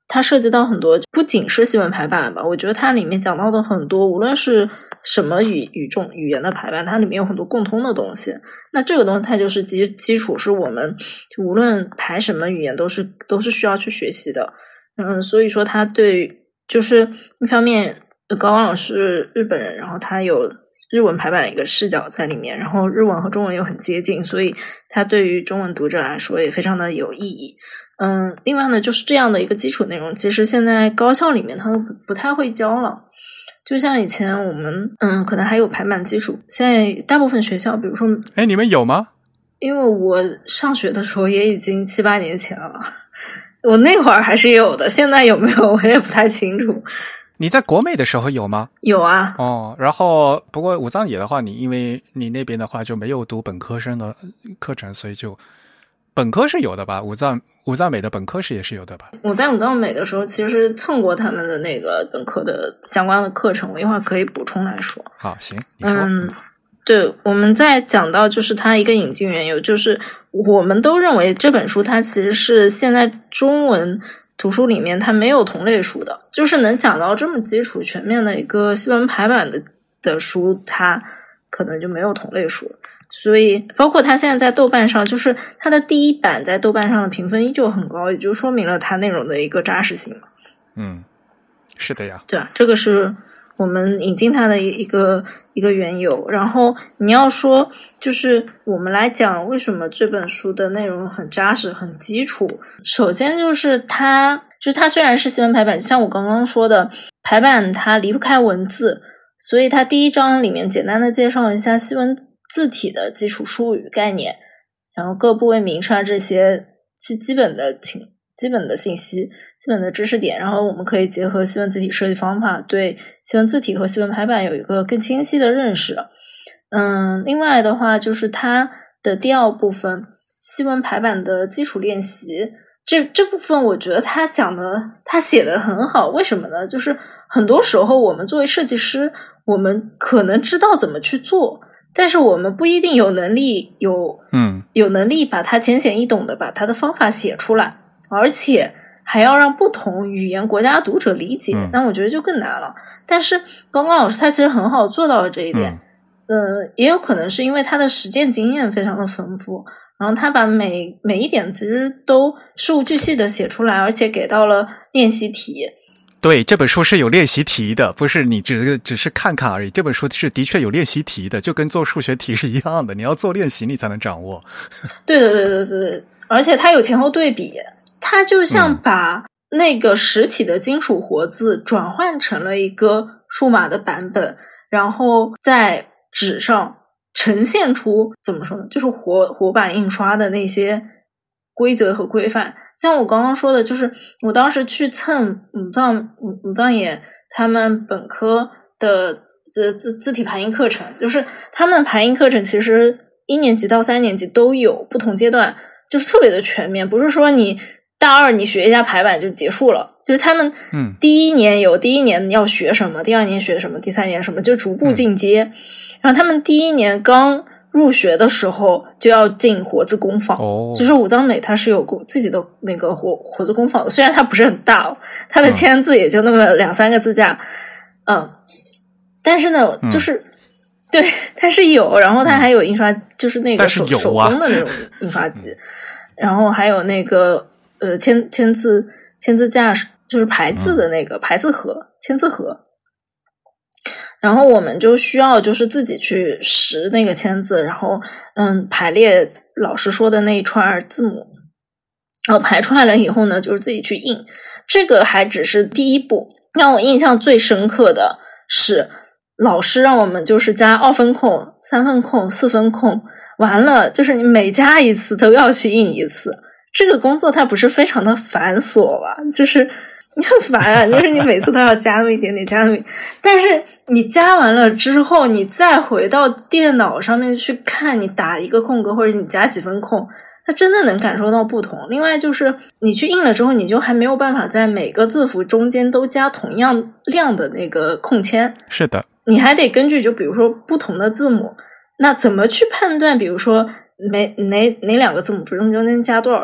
它涉及到很多，不仅是西文排版吧，我觉得它里面讲到的很多，无论是什么语语种语言的排版，它里面有很多共通的东西。那这个东西它就是基基础，是我们无论排什么语言都是都是需要去学习的。嗯，所以说它对就是一方面高光老师是日本人，然后他有日文排版的一个视角在里面，然后日文和中文又很接近，所以它对于中文读者来说也非常的有意义。嗯，另外呢，就是这样的一个基础内容，其实现在高校里面它都不不太会教了。就像以前我们，嗯，可能还有排版基础，现在大部分学校，比如说， 哎，你们有吗？ 因为我上学的时候也已经七八年前了，我那会儿还是有的，现在有没有我也不太清楚。 你在国美的时候有吗？ 有啊。 哦，然后不过武藏野的话，你因为你那边的话就没有读本科生的课程，所以就本科是有的吧？武藏武藏美的本科是也是有的吧？ 我在武藏美的时候其实蹭过他们的那个本科的相关的课程，我一会儿可以补充来说。 好，行，你说。 嗯，对，我们在讲到就是它一个引进缘由，就是我们都认为这本书它其实是现在中文图书里面它没有同类书的，就是能讲到这么基础全面的一个西文排版的的书，它可能就没有同类书。所以包括它现在在豆瓣上，就是它的第一版在豆瓣上的评分依旧很高，也就说明了它内容的一个扎实性嘛。 嗯，是的呀。 对啊，这个是我们引进它的一个一个缘由。然后你要说就是我们来讲为什么这本书的内容很扎实很基础，首先就是它就是它虽然是西文排版，像我刚刚说的排版它离不开文字，所以它第一章里面简单的介绍一下西文字体的基础术语概念，然后各部位名称这些基基本的情基本的信息基本的知识点，然后我们可以结合西文字体设计方法，对西文字体和西文排版有一个更清晰的认识。嗯，另外的话就是它的第二部分西文排版的基础练习，这这部分我觉得他讲的他写的很好。为什么呢？就是很多时候我们作为设计师，我们可能知道怎么去做，但是我们不一定有能力有嗯有能力把它浅显易懂的把它的方法写出来，而且还要让不同语言国家读者理解， 嗯、 那我觉得就更难了。但是刚刚老师他其实很好做到了这一点。嗯，呃，也有可能是因为他的实践经验非常的丰富，然后他把每每一点其实都事无巨细的写出来，而且给到了练习题。 对，这本书是有练习题的，不是你只只是看看而已。这本书是的确有练习题的，就跟做数学题是一样的，你要做练习你才能掌握。 对对对对对，而且它有前后对比，它就像把那个实体的金属活字转换成了一个数码的版本，然后在纸上呈现出怎么说呢，就是活活版印刷的那些规则和规范。像我刚刚说的，就是我当时去蹭武藏武藏野他们本科的字字字体排印课程，就是他们排印课程其实一年级到三年级都有，不同阶段就是特别的全面，不是说你大二你学一下排版就结束了，就是他们第一年有第一年要学什么，第二年学什么，第三年什么，就逐步进阶。嗯、然后他们第一年刚入学的时候就要进活字工坊， 哦， 就是武藏美它是有自己的那个活活字工坊的，虽然它不是很大哦，它的签字也就那么两三个字架，嗯，嗯但是呢，就是、嗯、对，它是有，然后它还有印刷，嗯、就是那个手、啊、手工的那种印刷机，然后还有那个呃签签字签字架，就是排字的那个、嗯、排字盒签字盒。然后我们就需要就是自己去识那个签字，然后嗯排列老师说的那一串字母，然后排出来了以后呢，就是自己去印。这个还只是第一步，让我印象最深刻的是老师让我们就是加二分空、三分空、四分空，完了就是你每加一次都要去印一次。这个工作它不是非常的繁琐吧？就是你很烦啊，就是你每次都要加那么一点点，加那么一点，但是你加完了之后，你再回到电脑上面去看，你打一个空格或者你加几分空，它真的能感受到不同。另外就是你去印了之后，你就还没有办法在每个字符中间都加同样量的那个空签。 是的， 你还得根据就比如说不同的字母，那怎么去判断比如说哪哪哪两个字母中间加多少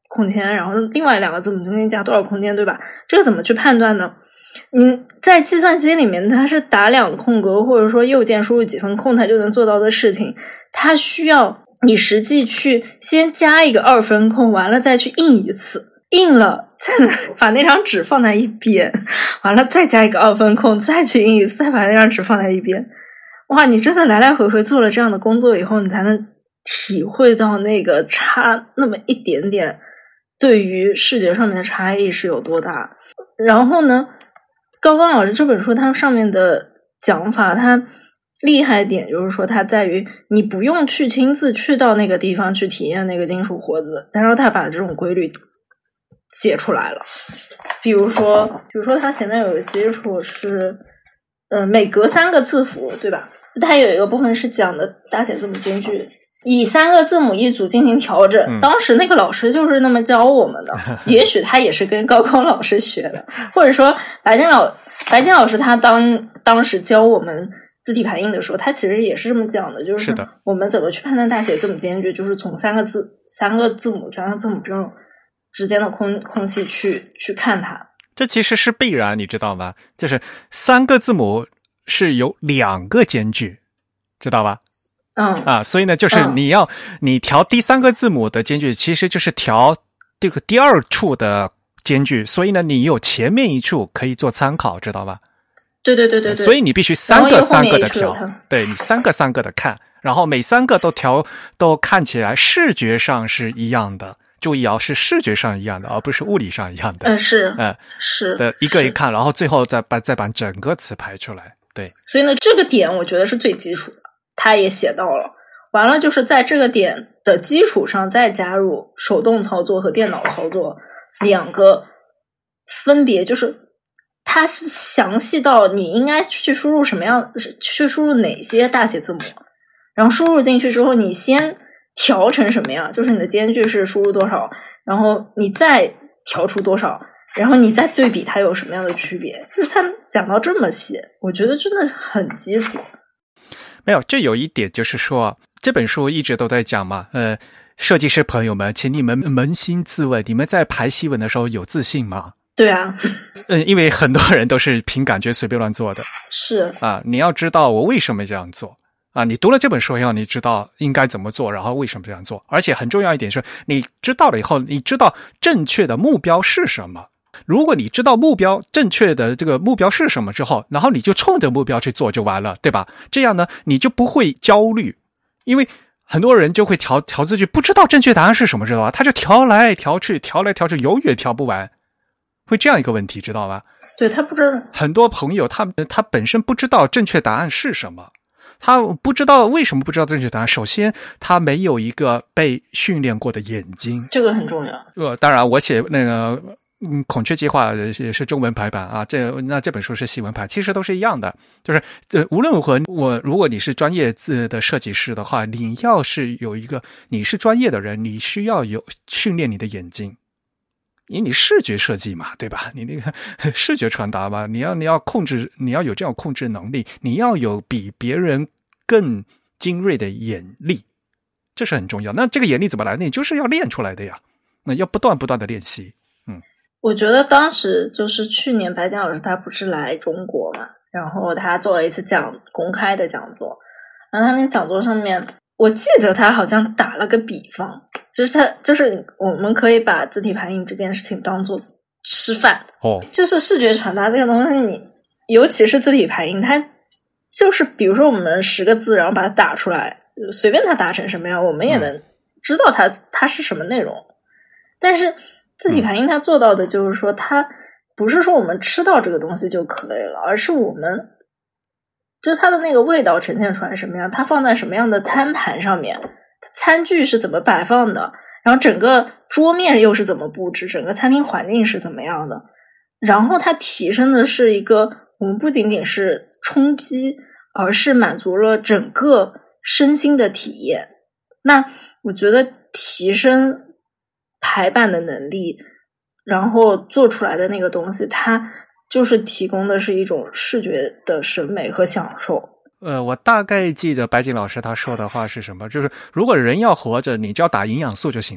空间，然后另外两个字母中间加多少空间，对吧？这个怎么去判断呢？你在计算机里面，它是打两空格，或者说右键输入几分空，它就能做到的事情，它需要你实际去先加一个二分空，完了再去印一次，印了再把那张纸放在一边，完了再加一个二分空，再去印一次，再把那张纸放在一边。哇，你真的来来回回做了这样的工作以后，你才能体会到那个差那么一点点对于视觉上面的差异是有多大。然后呢，高刚老师这本书它上面的讲法，它厉害点就是说它在于你不用去亲自去到那个地方去体验那个金属活子，然后他把这种规律写出来了。比如说比如说它前面有个基础是呃，每隔三个字符，对吧？它有一个部分是讲的大写字母间距，以三个字母一组进行调整、嗯、当时那个老师就是那么教我们的也许他也是跟高高老师学的或者说白金老白金老师他当当时教我们字体排印的时候，他其实也是这么讲的，就是我们怎么去判断大写字母间距，就是从三个字三个字母三个字母这种之间的空空隙去去看它。 这其实是必然，你知道吗？就是三个字母是有两个间距，知道吧？ 嗯啊，所以呢，就是你要、嗯、你调第三个字母的间距，其实就是调这个第二处的间距，所以呢，你有前面一处可以做参考，知道吧？ 对对对对对。 所以你必须三个三个的调，对，你三个三个的看，然后每三个都调，都看起来视觉上是一样的。注意啊，是视觉上一样的，而不是物理上一样的。 嗯，是， 嗯， 是的，一个一看，然后最后再把再把整个词排出来。对， 所以呢，这个点我觉得是最基础的，他也写到了。完了，就是在这个点的基础上，再加入手动操作和电脑操作两个，分别就是它是详细到你应该去输入什么样，去输入哪些大写字母，然后输入进去之后，你先调成什么样，就是你的间距是输入多少，然后你再调出多少，然后你再对比它有什么样的区别，就是他讲到这么细，我觉得真的很基础。 没有，这有一点就是说，这本书一直都在讲嘛，呃，设计师朋友们，请你们扪心自问，你们在排西文的时候有自信吗？ 对啊， 嗯，因为很多人都是凭感觉随便乱做的。 是啊，你要知道我为什么这样做。啊，你读了这本书以后，你知道应该怎么做，然后为什么这样做，而且很重要一点是，你知道了以后，你知道正确的目标是什么。如果你知道目标正确的这个目标是什么之后，然后你就冲着目标去做就完了，对吧？这样呢，你就不会焦虑，因为很多人就会调调字句，不知道正确答案是什么，知道吧？他就调来调去，调来调去，永远调不完，会这样一个问题，知道吧？ 对，他不知道， 很多朋友他他本身不知道正确答案是什么。他不知道为什么不知道正确答案。首先，他没有一个被训练过的眼睛， 这个很重要。 呃，当然，我写那个嗯孔雀计划也是中文排版啊，这那这本书是西文排，其实都是一样的。就是呃，无论如何，我如果你是专业字的设计师的话，你要是有一个你是专业的人，你需要有训练你的眼睛。因为你视觉设计嘛，对吧？你那个视觉传达嘛，你要你要控制，你要有这样控制能力，你要有比别人更精锐的眼力，这是很重要。那这个眼力怎么来呢？你就是要练出来的呀，那要不断不断的练习。嗯， 我觉得当时就是去年白金老师他不是来中国嘛，然后他做了一次讲公开的讲座，然后他那个讲座上面，我记得他好像打了个比方。就是他，就是我们可以把字体排印这件事情当做吃饭哦， 就是视觉传达这个东西，你尤其是字体排印，它就是比如说我们十个字，然后把它打出来，随便它打成什么样，我们也能知道它、嗯、它是什么内容。但是字体排印它做到的就是说，它不是说我们吃到这个东西就可以了，而是我们就是它的那个味道呈现出来什么样，它放在什么样的餐盘上面。餐具是怎么摆放的，然后整个桌面又是怎么布置，整个餐厅环境是怎么样的，然后它提升的是一个我们不仅仅是冲击，而是满足了整个身心的体验。那我觉得提升排版的能力，然后做出来的那个东西，它就是提供的是一种视觉的审美和享受。 呃，我大概记得白金老师他说的话是什么，就是如果人要活着，你只要打营养素就行了嘛。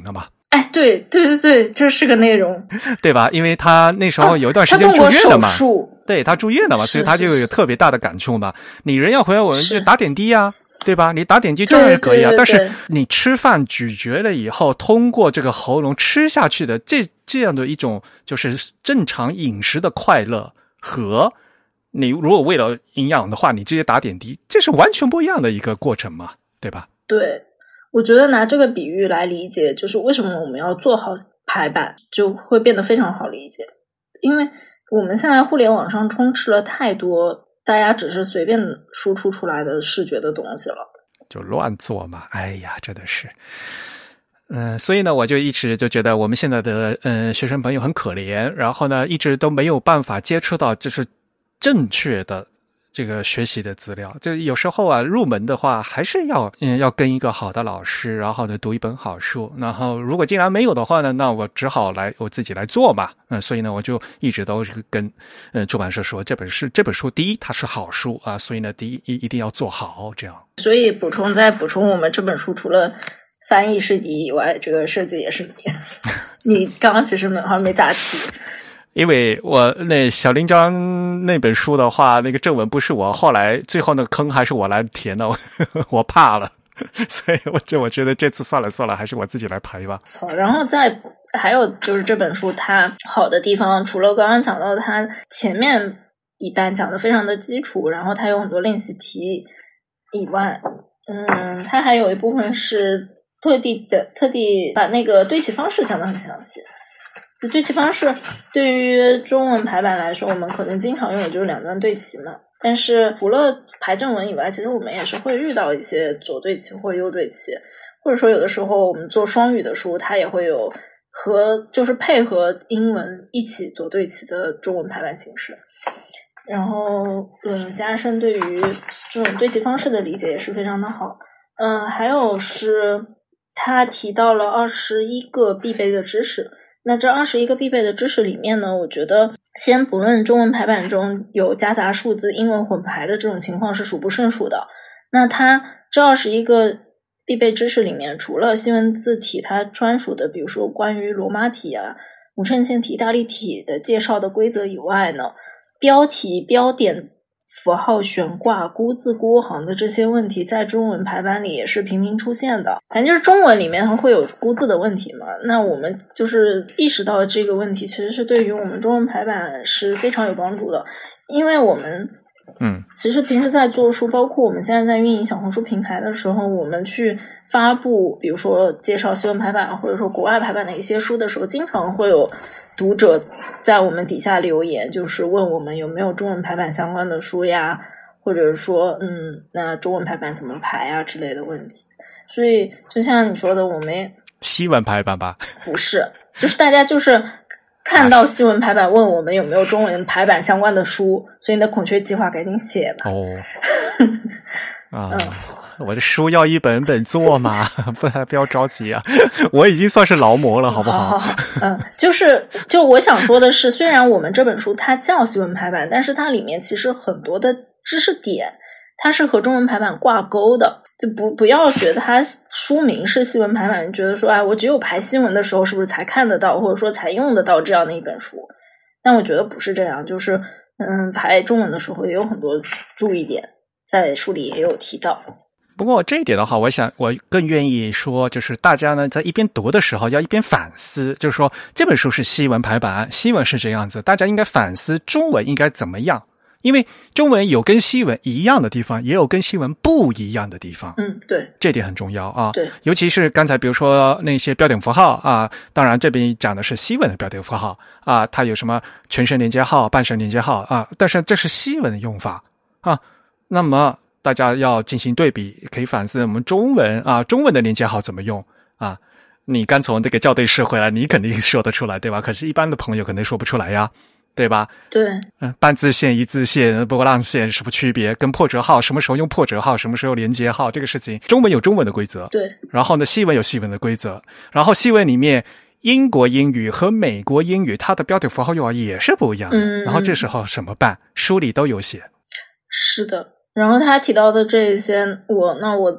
哎，对对对对，这是个内容， 对吧？因为他那时候有一段时间住院了嘛， 啊、 对他住院了嘛，所以他就有特别大的感触嘛。你人要回来，我们就打点滴啊，对吧？你打点滴当然可以啊， 对对对对， 但是你吃饭咀嚼了以后，通过这个喉咙吃下去的这这样的一种就是正常饮食的快乐，和你如果为了营养的话，你直接打点滴，这是完全不一样的一个过程嘛，对吧？ 对。我觉得拿这个比喻来理解，就是为什么我们要做好排版，就会变得非常好理解。因为我们现在互联网上充斥了太多大家只是随便输出出来的视觉的东西了， 就乱做嘛。哎呀，真的是。嗯、呃，所以呢，我就一直就觉得我们现在的嗯、呃、学生朋友很可怜，然后呢，一直都没有办法接触到就是正确的这个学习的资料。就有时候啊，入门的话还是要嗯要跟一个好的老师，然后呢读一本好书，然后如果既然没有的话呢，那我只好来我自己来做嘛。嗯，所以呢我就一直都是跟嗯出版社说，这本书这本书第一它是好书啊，所以呢第一一一定要做好这样。 所以补充再补充，我们这本书除了翻译是敌以外，这个设计也是敌。你刚刚其实好像没咋提。 因为我那小铃章那本书的话，那个正文不是我，后来最后那个坑还是我来填的，我, 我怕了，所以我就我觉得这次算了算了，还是我自己来排吧。 好，然后再还有就是这本书它好的地方，除了刚刚讲到它前面一半讲的非常的基础，然后它有很多练习题以外，嗯，它还有一部分是特地的特地把那个对齐方式讲得很详细。对齐方式对于中文排版来说，我们可能经常用的就是两段对齐嘛。但是除了排正文以外，其实我们也是会遇到一些左对齐或右对齐，或者说有的时候我们做双语的书，它也会有和就是配合英文一起左对齐的中文排版形式。然后嗯，加深对于这种对齐方式的理解也是非常的好。嗯，还有是他提到了二十一个必备的知识。那这二十一个必备的知识里面呢，我觉得先不论中文排版中有夹杂数字、英文混排的这种情况是数不胜数的。那它这二十一个必备知识里面，除了西文字体它专属的，比如说关于罗马体啊、无衬线体、大立体的介绍的规则以外呢，标题、标点、符号悬挂、孤字孤行的这些问题在中文排版里也是频频出现的。反正就是中文里面会有孤字的问题嘛，那我们就是意识到这个问题其实是对于我们中文排版是非常有帮助的。因为我们嗯， 其实平时在做书，包括我们现在在运营小红书平台的时候，我们去发布比如说介绍西文排版或者说国外排版的一些书的时候，经常会有读者在我们底下留言，就是问我们有没有中文排版相关的书呀，或者说嗯，那中文排版怎么排啊之类的问题。所以就像你说的，我们西文排版吧？不是，就是大家就是看到西文排版问我们有没有中文排版相关的书，所以你的孔雀计划赶紧写吧。 哦，啊。嗯，我的书要一本本做嘛，不不要着急啊，我已经算是劳模了，好不好？ 好好好，嗯，就是就我想说的是，虽然我们这本书它叫西文排版，但是它里面其实很多的知识点它是和中文排版挂钩的，就不不要觉得它书名是西文排版，觉得说哎，我只有排西文的时候是不是才看得到，或者说才用得到这样的一本书？但我觉得不是这样，就是嗯，排中文的时候也有很多注意点，在书里也有提到。 不过这一点的话，我想我更愿意说，就是大家呢在一边读的时候要一边反思，就是说这本书是西文排版，西文是这样子，大家应该反思中文应该怎么样，因为中文有跟西文一样的地方，也有跟西文不一样的地方。 嗯，对， 这点很重要啊。 对， 尤其是刚才比如说那些标点符号啊，当然这边讲的是西文的标点符号啊，它有什么全声连接号、半声连接号啊，但是这是西文的用法啊，那么大家要进行对比，可以反思我们中文啊，中文的连接号怎么用啊？你刚从这个校对室回来，你肯定说得出来，对吧？可是一般的朋友可能说不出来呀，对吧？ 对， 嗯，半字线、一字线、波浪线什么区别？跟破折号什么时候用破折号，什么时候连接号，这个事情，中文有中文的规则， 对。 然后呢，西文有西文的规则，然后西文里面英国英语和美国英语它的标点符号用法也是不一样的。 嗯， 然后这时候怎么办？书里都有写。 是的。然后他提到的这一些，我那我自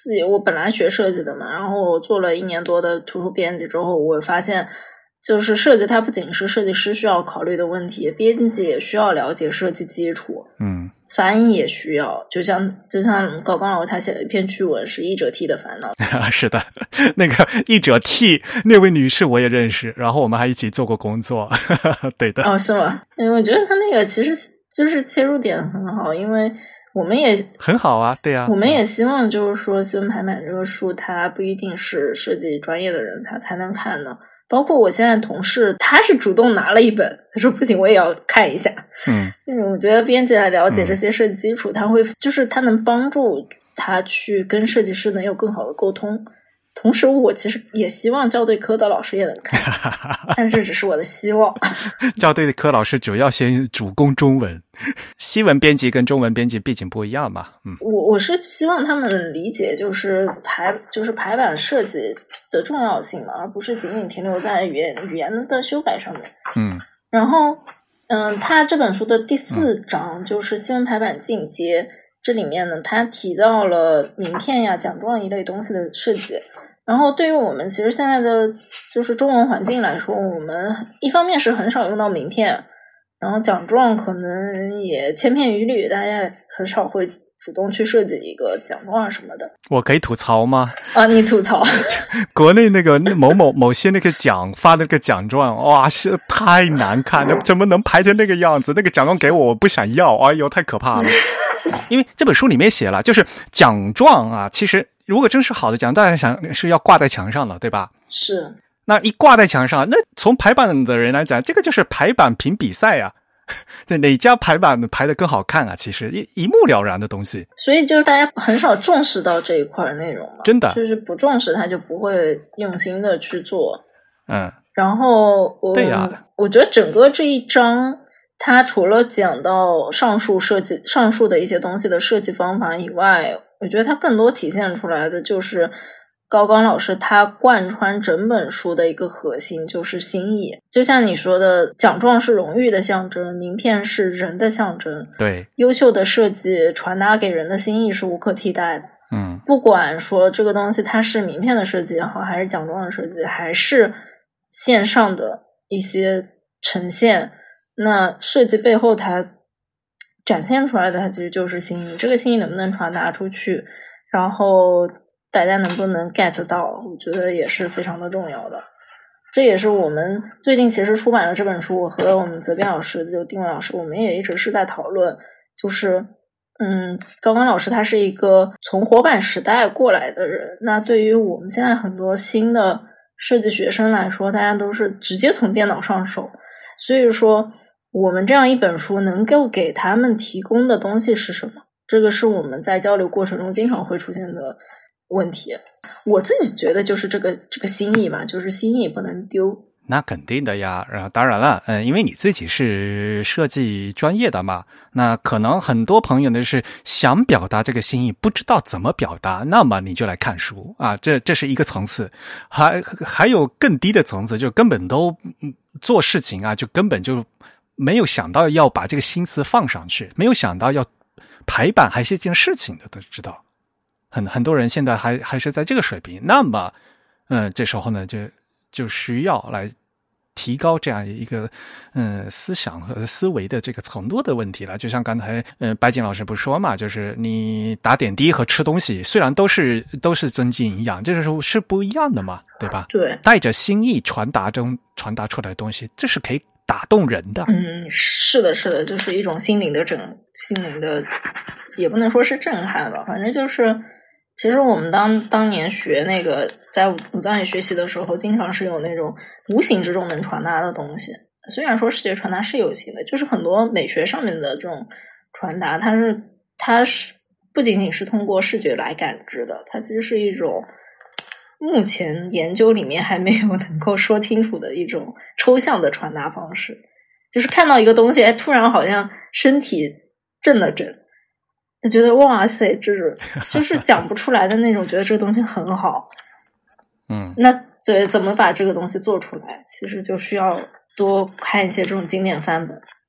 自己我本来学设计的嘛，然后我做了一年多的图书编辑之后，我发现就是设计它不仅是设计师需要考虑的问题，编辑也需要了解设计基础， 嗯， 翻译也需要，就像就像高刚老师他写了一篇剧文是译者 T 的烦恼。 是的，那个译者 T 那位女士我也认识，然后我们还一起做过工作。对的。 哦，是吗？因为我觉得他那个其实就是切入点很好，因为我们也很好啊，对啊， 我们也希望就是说新闻排版这个书它不一定是设计专业的人他才能看的，包括我现在同事他是主动拿了一本，他说不行我也要看一下。 嗯， 我觉得编辑来了解这些设计基础，嗯，他会就是他能帮助他去跟设计师能有更好的沟通。同时我其实也希望校对科的老师也能看，但这只是我的希望。 校对的科老师主要先主攻中文，西文编辑跟中文编辑毕竟不一样嘛。嗯， 我我是希望他们理解就是排就是排版设计的重要性嘛，而不是仅仅停留在语言语言的修改上面。 嗯， 然后嗯，他这本书的第四章就是新闻排版进阶，这里面呢他提到了名片呀奖状一类东西的设计。然后对于我们其实现在的就是中文环境来说，我们一方面是很少用到名片，然后奖状可能也千篇一律，大家很少会主动去设计一个奖状什么的。 我可以吐槽吗？ 啊，你吐槽。 国内那个某某某些那个奖发那个奖状，哇，是太难看了，怎么能排成那个样子？那个奖状给我，我不想要，哎呦，太可怕了。因为这本书里面写了，就是奖状啊，其实如果真是好的奖，大家想是要挂在墙上了，对吧？ 是。 那一挂在墙上，那从排版的人来讲，这个就是排版评比赛啊。这哪家排版排得更好看啊？其实一一目了然的东西。所以就是大家很少重视到这一块内容嘛， 真的就是不重视，他就不会用心的去做。 嗯， 然后我对呀、啊， 我觉得整个这一章，它除了讲到上述设计上述的一些东西的设计方法以外，我觉得它更多体现出来的就是高刚老师他贯穿整本书的一个核心，就是心意。就像你说的，奖状是荣誉的象征，名片是人的象征。 对， 优秀的设计传达给人的心意是无可替代的。 嗯， 不管说这个东西它是名片的设计也好，还是奖状的设计，还是线上的一些呈现，那设计背后它展现出来的它其实就是心意。这个心意能不能传达出去，然后大家能不能 get 到，我觉得也是非常的重要的。这也是我们最近其实出版了这本书，我和我们责编老师就丁文老师，我们也一直是在讨论，就是嗯，高刚老师他是一个从活版时代过来的人，那对于我们现在很多新的设计学生来说，大家都是直接从电脑上手，所以说我们这样一本书能够给他们提供的东西是什么，这个是我们在交流过程中经常会出现的问题。我自己觉得就是这个这个心意嘛，就是心意不能丢。 那肯定的呀，然后当然了，嗯，因为你自己是设计专业的嘛，那可能很多朋友呢是想表达这个心意，不知道怎么表达，那么你就来看书啊，这这是一个层次，还还有更低的层次，就根本都做事情啊，就根本就没有想到要把这个心思放上去，没有想到要排版还是一件事情的，都知道，很很多人现在还还是在这个水平，那么，嗯，这时候呢就。就需要来提高这样一个嗯思想和思维的这个程度的问题了。就像刚才嗯白锦老师不说嘛，就是你打点滴和吃东西虽然都是都是增进营养，这是是不一样的嘛，对吧？ 对， 带着心意传达中传达出来的东西，这是可以打动人的。 嗯，是的，是的，就是一种心灵的震，心灵的也不能说是震撼吧，反正就是。其实我们当当年学那个在武藏野学习的时候，经常是有那种无形之中能传达的东西。虽然说视觉传达是有形的，就是很多美学上面的这种传达，它是它是不仅仅是通过视觉来感知的，它其实是一种目前研究里面还没有能够说清楚的一种抽象的传达方式。就是看到一个东西，哎，突然好像身体震了震。就觉得哇塞，这是就是讲不出来的那种，觉得这个东西很好。 嗯， 那怎怎么把这个东西做出来？其实就需要多看一些这种经典范本。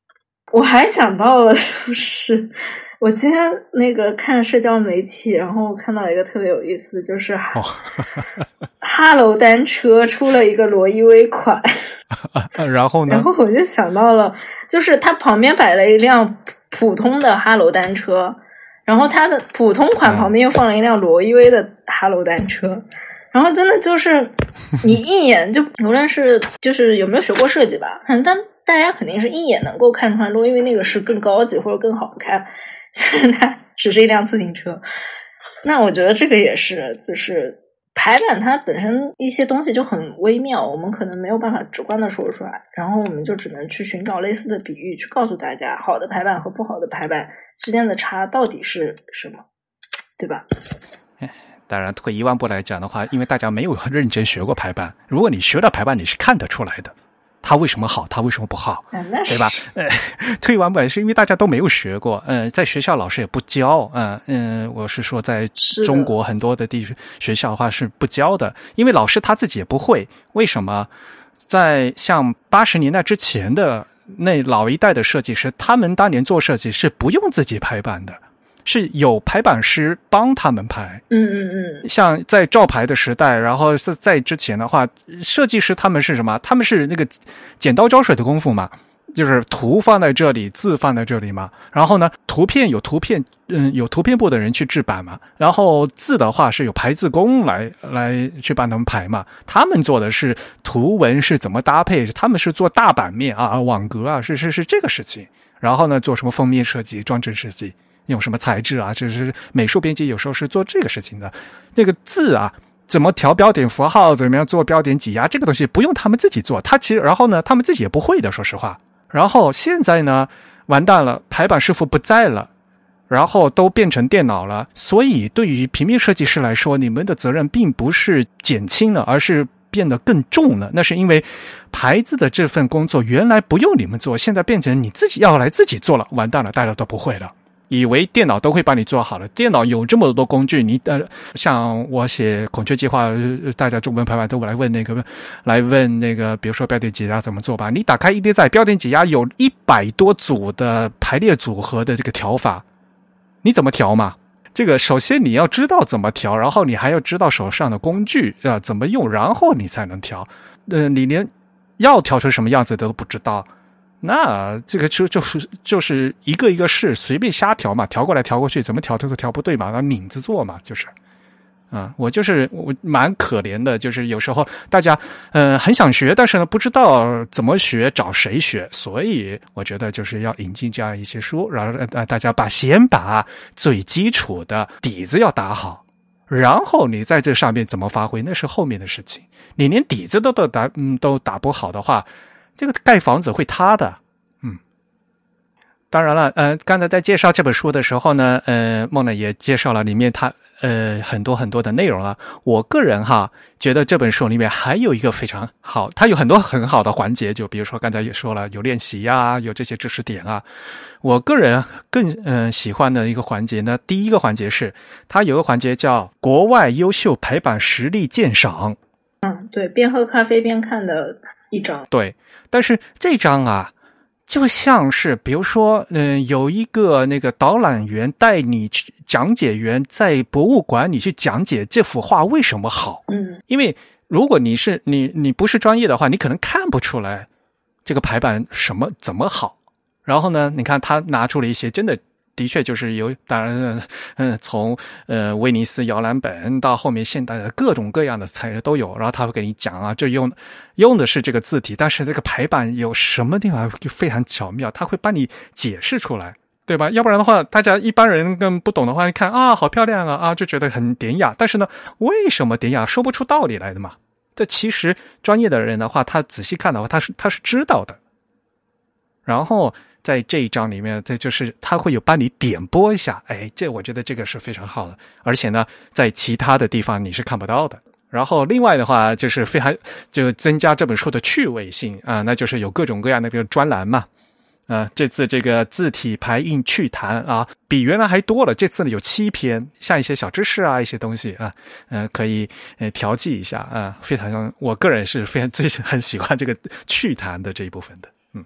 我还想到了，就是我今天那个看社交媒体，然后看到一个特别有意思，就是哈、哦、哈喽单车出了一个罗意威款， 然后呢？ 然后我就想到了，就是它旁边摆了一辆普通的哈喽单车，然后它的普通款旁边又放了一辆罗意威的哈喽单车。嗯，然后真的就是你一眼就无论是就是有没有学过设计吧，但大家肯定是一眼能够看出来，因为那个是更高级或者更好看，虽然它只是一辆自行车。那我觉得这个也是，就是排版它本身一些东西就很微妙，我们可能没有办法直观的说出来，然后我们就只能去寻找类似的比喻，去告诉大家好的排版和不好的排版之间的差到底是什么，对吧？ 当然退一万步来讲的话，因为大家没有认真学过排版，如果你学了排版，你是看得出来的它为什么好，它为什么不好， 啊、那是对吧？呃，退一万步是因为大家都没有学过，嗯、呃，在学校老师也不教，嗯、呃、嗯，我是说在中国很多的地学校的话是不教的，因为老师他自己也不会。为什么？在像八十年代之前的那老一代的设计师，他们当年做设计是不用自己排版的。是有排版师帮他们排， 嗯嗯嗯， 像在照排的时代，然后在之前的话，设计师他们是什么？他们是那个剪刀胶水的功夫嘛，就是图放在这里，字放在这里嘛。然后呢，图片有图片，嗯，有图片部的人去制版嘛。然后字的话是有排字工来来去帮他们排嘛。他们做的是图文是怎么搭配，他们是做大版面啊、网格啊，是是是这个事情。然后呢，做什么封面设计、装帧设计。用什么材质啊？这是美术编辑有时候是做这个事情的。那个字啊，怎么调标点符号，怎么样做标点挤压，这个东西不用他们自己做。他其实，然后呢，他们自己也不会的，说实话。然后现在呢，完蛋了，排版师傅不在了，然后都变成电脑了。所以对于平面设计师来说，你们的责任并不是减轻了，而是变得更重了。那是因为排字的这份工作原来不用你们做，现在变成你自己要来自己做了，完蛋了，大家都不会了。以为电脑都会帮你做好了，电脑有这么多工具，你呃，像我写孔雀计划，大家中文排版都来问那个，来问那个，比如说标点挤压怎么做吧。你打开一列载，标点挤压有一百多组的排列组合的这个调法，你怎么调嘛？这个首先你要知道怎么调，然后你还要知道手上的工具啊怎么用，然后你才能调。呃，你连要调成什么样子都不知道。那这个就就是就是一个一个试，随便瞎调嘛，调过来调过去，怎么调都调不对嘛，然后拧着做嘛，就是啊、嗯，我就是我蛮可怜的，就是有时候大家嗯、呃、很想学，但是呢不知道怎么学，找谁学，所以我觉得就是要引进这样一些书，然后呃大家把先把最基础的底子要打好，然后你在这上面怎么发挥，那是后面的事情。你连底子都都打嗯都打不好的话。这个盖房子会塌的，嗯。当然了，呃，刚才在介绍这本书的时候呢，呃，梦呢也介绍了里面它呃很多很多的内容啊。我个人哈觉得这本书里面还有一个非常好，它有很多很好的环节，就比如说刚才也说了，有练习啊，有这些知识点啊。我个人更呃喜欢的一个环节呢，第一个环节是它有个环节叫国外优秀排版实例鉴赏。 嗯，对，边喝咖啡边看的一章。 对。但是这章啊，就像是比如说，嗯、呃，有一个那个导览员带你去，讲解员在博物馆里去讲解这幅画为什么好。 嗯， 因为如果你是你你不是专业的话，你可能看不出来这个排版什么怎么好。然后呢，你看他拿出了一些真的。的确就是有，当然，嗯，从呃威尼斯摇篮本到后面现代的各种各样的材质都有，然后他会给你讲啊，这用用的是这个字体，但是这个排版有什么地方就非常巧妙，他会帮你解释出来，对吧？要不然的话，大家一般人更不懂的话，你看啊，好漂亮啊啊，就觉得很典雅，但是呢，为什么典雅？说不出道理来的嘛。这其实专业的人的话，他仔细看的话，他是他是知道的。然后。在这一章里面，这就是他会有帮你点拨一下，哎，这我觉得这个是非常好的，而且呢，在其他的地方你是看不到的。然后另外的话，就是非常就增加这本书的趣味性啊、呃，那就是有各种各样的这个专栏嘛，啊、呃，这次这个字体排印趣谈啊，比原来还多了，这次呢有七篇，像一些小知识啊，一些东西啊，呃，可以呃调剂一下啊，非常，我个人是非常最很喜欢这个趣谈的这一部分的。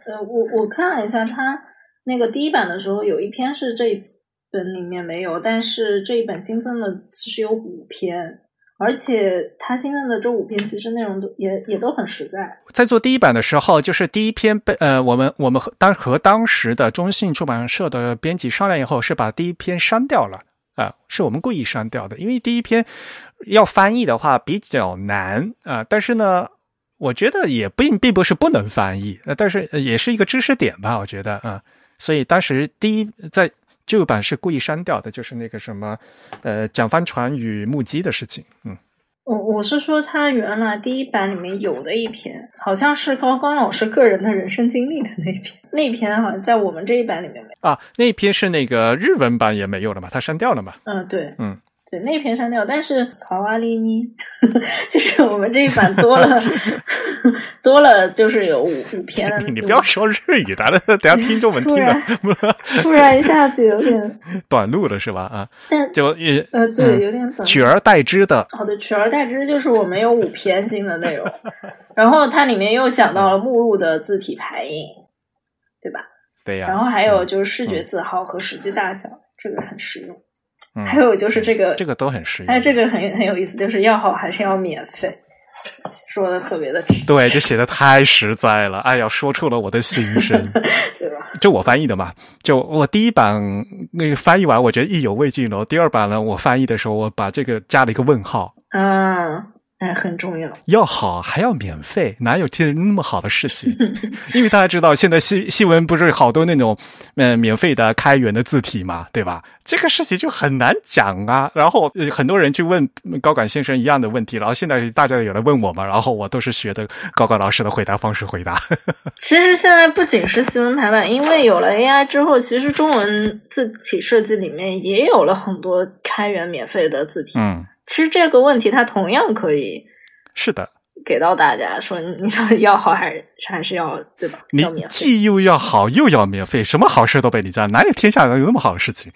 呃，我我看了一下，它那个第一版的时候有一篇是这一本里面没有，但是这一本新增的其实有五篇。而且它新增的这五篇其实内容都也也都很实在。 在做第一版的时候，就是第一篇被呃，我们我们和当和当时的中信出版社的编辑商量以后，是把第一篇删掉了啊、呃，是我们故意删掉的，因为第一篇要翻译的话比较难啊、呃。但是呢，我觉得也并并不是不能翻译，呃，但是也是一个知识点吧，我觉得啊、呃。所以当时第一在旧版是故意删掉的，就是那个什么，呃，蒋帆船与目击的事情。嗯， 我我是说，他原来第一版里面有的一篇，好像是高刚老师个人的人生经历的那篇，那篇好像在我们这一版里面没有啊。那篇是那个日文版也没有了嘛，他删掉了嘛。 嗯，对， 嗯。 对，那篇删掉，但是卡瓦利尼就是我们这一版多了多了，就是有五五篇的。 你不要说日语的，等下听众们听的突然一下子有点短路了是吧？啊， 但就呃对、嗯，有点短。 取而代之的， 好的，取而代之就是我们有五篇新的内容，然后它里面又讲到了目录的字体排印，对吧？ 对呀、啊。 然后还有就是视觉字号和实际大小，嗯、这个很实用。还有就是这个， 这个都很实用。 还有这个很很有意思，就是要好还是要免费，说的特别的直。 对，这写的太实在了，哎呀，说出了我的心声， 对吧？ 就我翻译的嘛，就我第一版那个翻译完，我觉得意犹未尽了。第二版呢，我翻译的时候，我把这个加了一个问号。 啊。哎，很重要。 要好还要免费，哪有天那么好的事情？因为大家知道，现在新新闻不是好多那种呃免费的开源的字体嘛，对吧？这个事情就很难讲啊。然后、呃、很多人去问高管先生一样的问题，然后现在大家有人问我嘛，然后我都是学的高管老师的回答方式回答。 其实现在不仅是新闻台版，因为有了 A I 之后，其实中文字体设计里面也有了很多开源免费的字体。 嗯。 其实这个问题它同样可以是的给到大家说，你到底要好还是还是要对吧？ 你既又要好又要免费，什么好事都被你占，哪有天下有那么好的事情？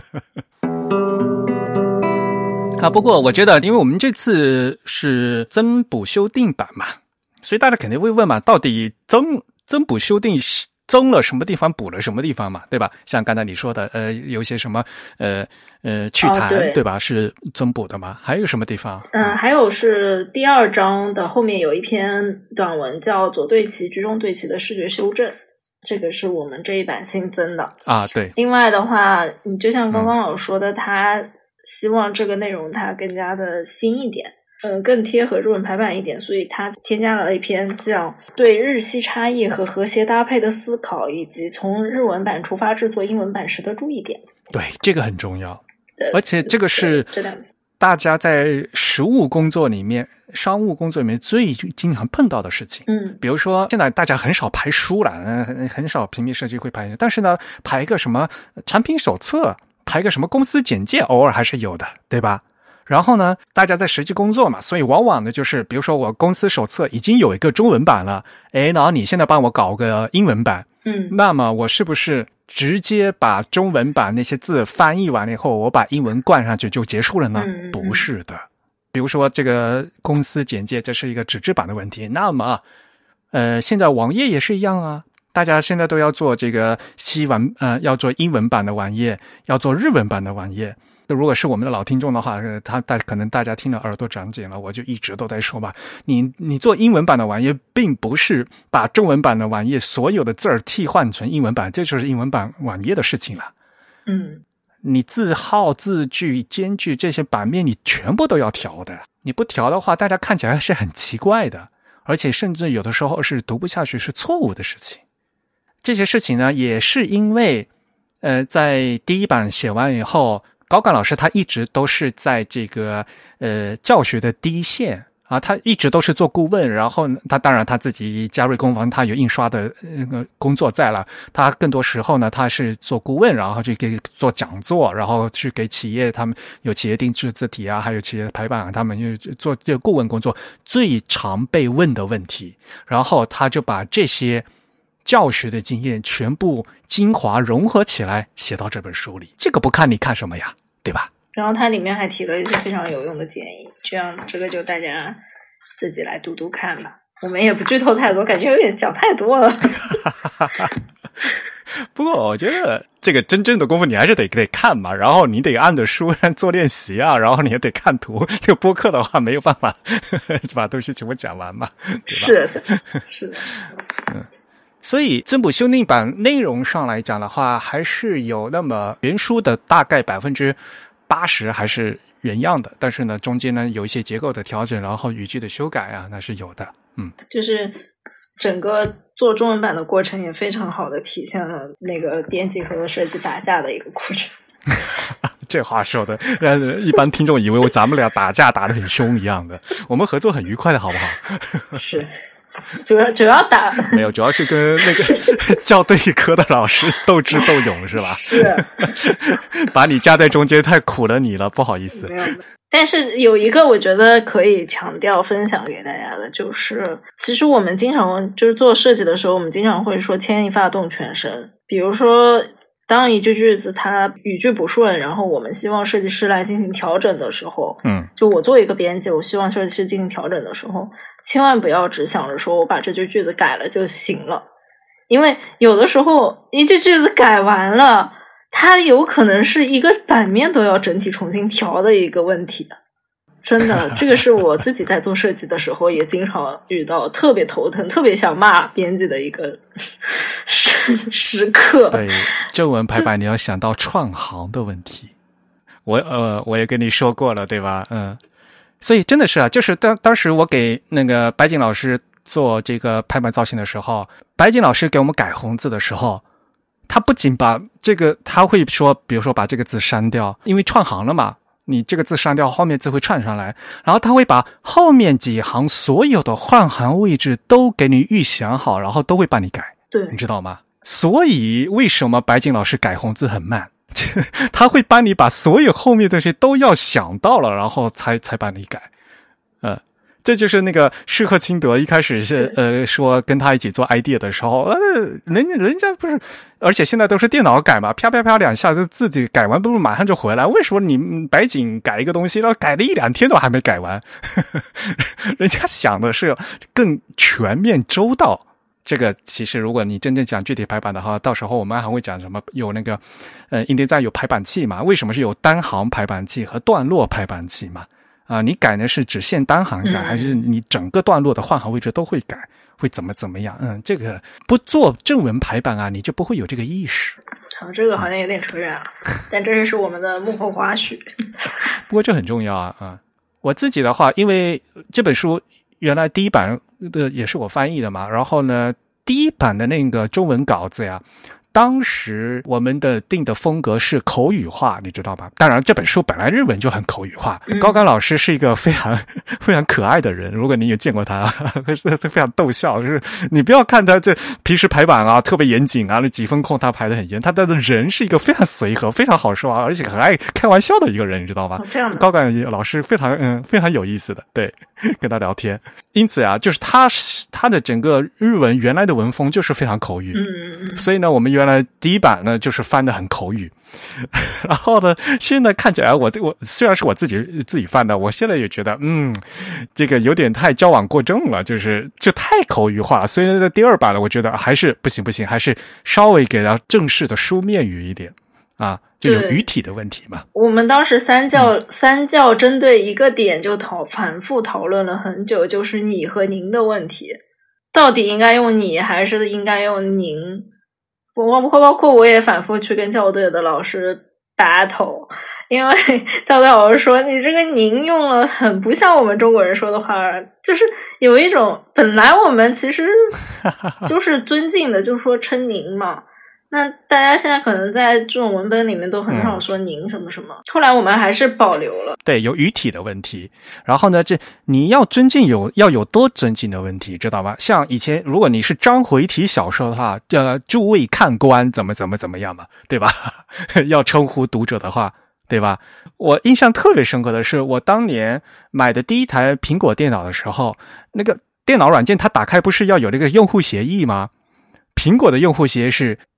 啊，不过我觉得，因为我们这次是增补修订版嘛，所以大家肯定会问嘛，到底增增补修订增了什么地方，补了什么地方嘛，对吧？像刚才你说的，呃，有些什么，呃呃，趣谈、哦对，对吧？是增补的吗？还有什么地方？ 嗯，还有是第二章的后面有一篇短文叫左对齐、居中对齐的视觉修正，这个是我们这一版新增的啊。对。 另外的话，你就像刚刚老师说的，嗯、他希望这个内容它更加的新一点。呃，更贴合日文排版一点，所以他添加了一篇叫对日系差异和和谐搭配的思考，以及从日文版出发制作英文版时的注意点。 对，这个很重要，而且这个是大家在实务工作里面、商务工作里面最经常碰到的事情。 嗯， 比如说现在大家很少排书了，很很少平面设计会排，但是呢，排一个什么产品手册，排一个什么公司简介，偶尔还是有的，对吧？然后呢，大家在实际工作嘛，所以往往呢就是，比如说我公司手册已经有一个中文版了，诶，然后你现在帮我搞个英文版， 嗯， 那么我是不是直接把中文版那些字翻译完了以后，我把英文灌上去就结束了呢？ 嗯、 不是的。比如说这个公司简介，这是一个纸质版的问题，那么，呃，现在网页也是一样啊。大家现在都要做这个西文，呃，要做英文版的网页，要做日文版的网页。如果是我们的老听众的话，他大可能大家听了耳朵长茧了，我就一直都在说吧，你你做英文版的网页，并不是把中文版的网页所有的字儿替换成英文版，这就是英文版网页的事情了。 嗯， 你字号、字距、间距这些版面你全部都要调的，你不调的话，大家看起来是很奇怪的，而且甚至有的时候是读不下去，是错误的事情。这些事情呢，也是因为呃，在第一版写完以后，高干老师他一直都是在这个呃教学的第一线啊，他一直都是做顾问，然后他当然他自己嘉瑞工坊他有印刷的那个工作在了，他更多时候呢他是做顾问，然后去给做讲座，然后去给企业，他们有企业定制字体啊，还有企业排版啊，他们就做这个顾问工作，最常被问的问题，然后他就把这些教学的经验全部精华融合起来写到这本书里，这个不看你看什么呀，对吧？ 然后它里面还提了一些非常有用的建议，这样这个就大家自己来读读看吧。 我们也不剧透太多，感觉有点讲太多了。 不过我觉得这个真正的功夫你还是得得看嘛，然后你得按着书做练习啊，然后你也得看图。这个播客的话没有办法把东西全部讲完嘛，对吧？ 是的，是的。 嗯，所以增补修订版内容上来讲的话，还是有那么原书的大概百分之八十还是原样的，但是呢，中间呢有一些结构的调整，然后语句的修改啊，那是有的。嗯，就是整个做中文版的过程也非常好的体现了那个编辑和设计打架的一个过程。 这话说的，让一般听众以为咱们俩打架打得很凶一样的，我们合作很愉快的好不好？ 是。主要主要打没有，主要是跟那个校对科的老师斗智斗勇是吧？ 是， 把你夹在中间太苦了你了，不好意思。 没有，但是有一个我觉得可以强调分享给大家的，就是其实我们经常就是做设计的时候，我们经常会说牵一发动全身。比如说，当一句句子它语句不顺，然后我们希望设计师来进行调整的时候， 嗯， 就我作为一个编辑，我希望设计师进行调整的时候，千万不要只想着说我把这句句子改了就行了，因为有的时候一句句子改完了，它有可能是一个版面都要整体重新调的一个问题。真的，这个是我自己在做设计的时候也经常遇到，特别头疼，特别想骂编辑的一个时时刻。 对，正文排版你要想到串行的问题，我呃我也跟你说过了，对吧？嗯，所以真的是啊，就是当当时我给那个白景老师做这个排版造型的时候，白景老师给我们改红字的时候，他不仅把这个，他会说，比如说把这个字删掉，因为串行了嘛。你这个字删掉，后面字会串上来，然后他会把后面几行所有的换行位置都给你预想好，然后都会帮你改， 对， 你知道吗？所以为什么白景老师改红字很慢？他会帮你把所有后面的东西都要想到了，然后才才帮你改。呃，这就是那个施克钦德一开始是呃说跟他一起做 idea 的时候，呃，人家人家不是，而且现在都是电脑改嘛，啪啪啪两下就自己改完，不是马上就回来？为什么你白景改一个东西，然后改了一两天都还没改完？人家想的是更全面周到。这个其实如果你真正讲具体排版的话，到时候我们还会讲什么有那个呃 InDesign 有排版器嘛，为什么是有单行排版器和段落排版器嘛？啊、呃，你改呢是只限单行改、嗯、还是你整个段落的换行位置都会改，会怎么怎么样？嗯，这个不做正文排版啊，你就不会有这个意识。 好，这个好像有点扯远了，但这是我们的幕后花絮。 不过这很重要啊啊！我自己的话，因为这本书原来第一版的也是我翻译的嘛，然后呢，第一版的那个中文稿子呀，当时我们的定的风格是口语化，你知道吗？当然这本书本来日文就很口语化、嗯、高岗老师是一个非常非常可爱的人，如果你有见过他非常逗笑，就是你不要看他这平时排版啊特别严谨啊，那几分空他排得很严，他的人是一个非常随和非常好说啊，而且很爱开玩笑的一个人，你知道吗？ 哦、这样的高岗老师非常嗯非常有意思的，对，跟他聊天。因此啊，就是他他的整个日文原来的文风就是非常口语， 嗯嗯， 所以呢我们原来第一版呢就是翻得很口语，然后呢现在看起来我我虽然是我自己自己翻的，我现在也觉得嗯这个有点太矫枉过正了，就是就太口语化了，所以呢在第二版呢我觉得还是不行不行，还是稍微给它正式的书面语一点啊，就有语体的问题嘛。 我们当时三教、嗯、三教针对一个点就讨反复讨论了很久，就是你和您的问题，到底应该用你还是应该用您。我包括我也反复去跟校对的老师 battle， 因为校对老师说你这个您用了很不像我们中国人说的话，就是有一种本来我们其实就是尊敬的，就是说称您嘛。那大家现在可能在这种文本里面都很少说您什么什么、嗯、后来我们还是保留了， 对，有语体的问题，然后呢这你要尊敬有要有多尊敬的问题，知道吧？像以前如果你是章回体小说的话，呃，诸位看官怎么怎么怎么样嘛，对吧？要称呼读者的话，对吧？我印象特别深刻的是我当年买的第一台苹果电脑的时候，那个电脑软件它打开不是要有那个用户协议吗？苹果的用户协议是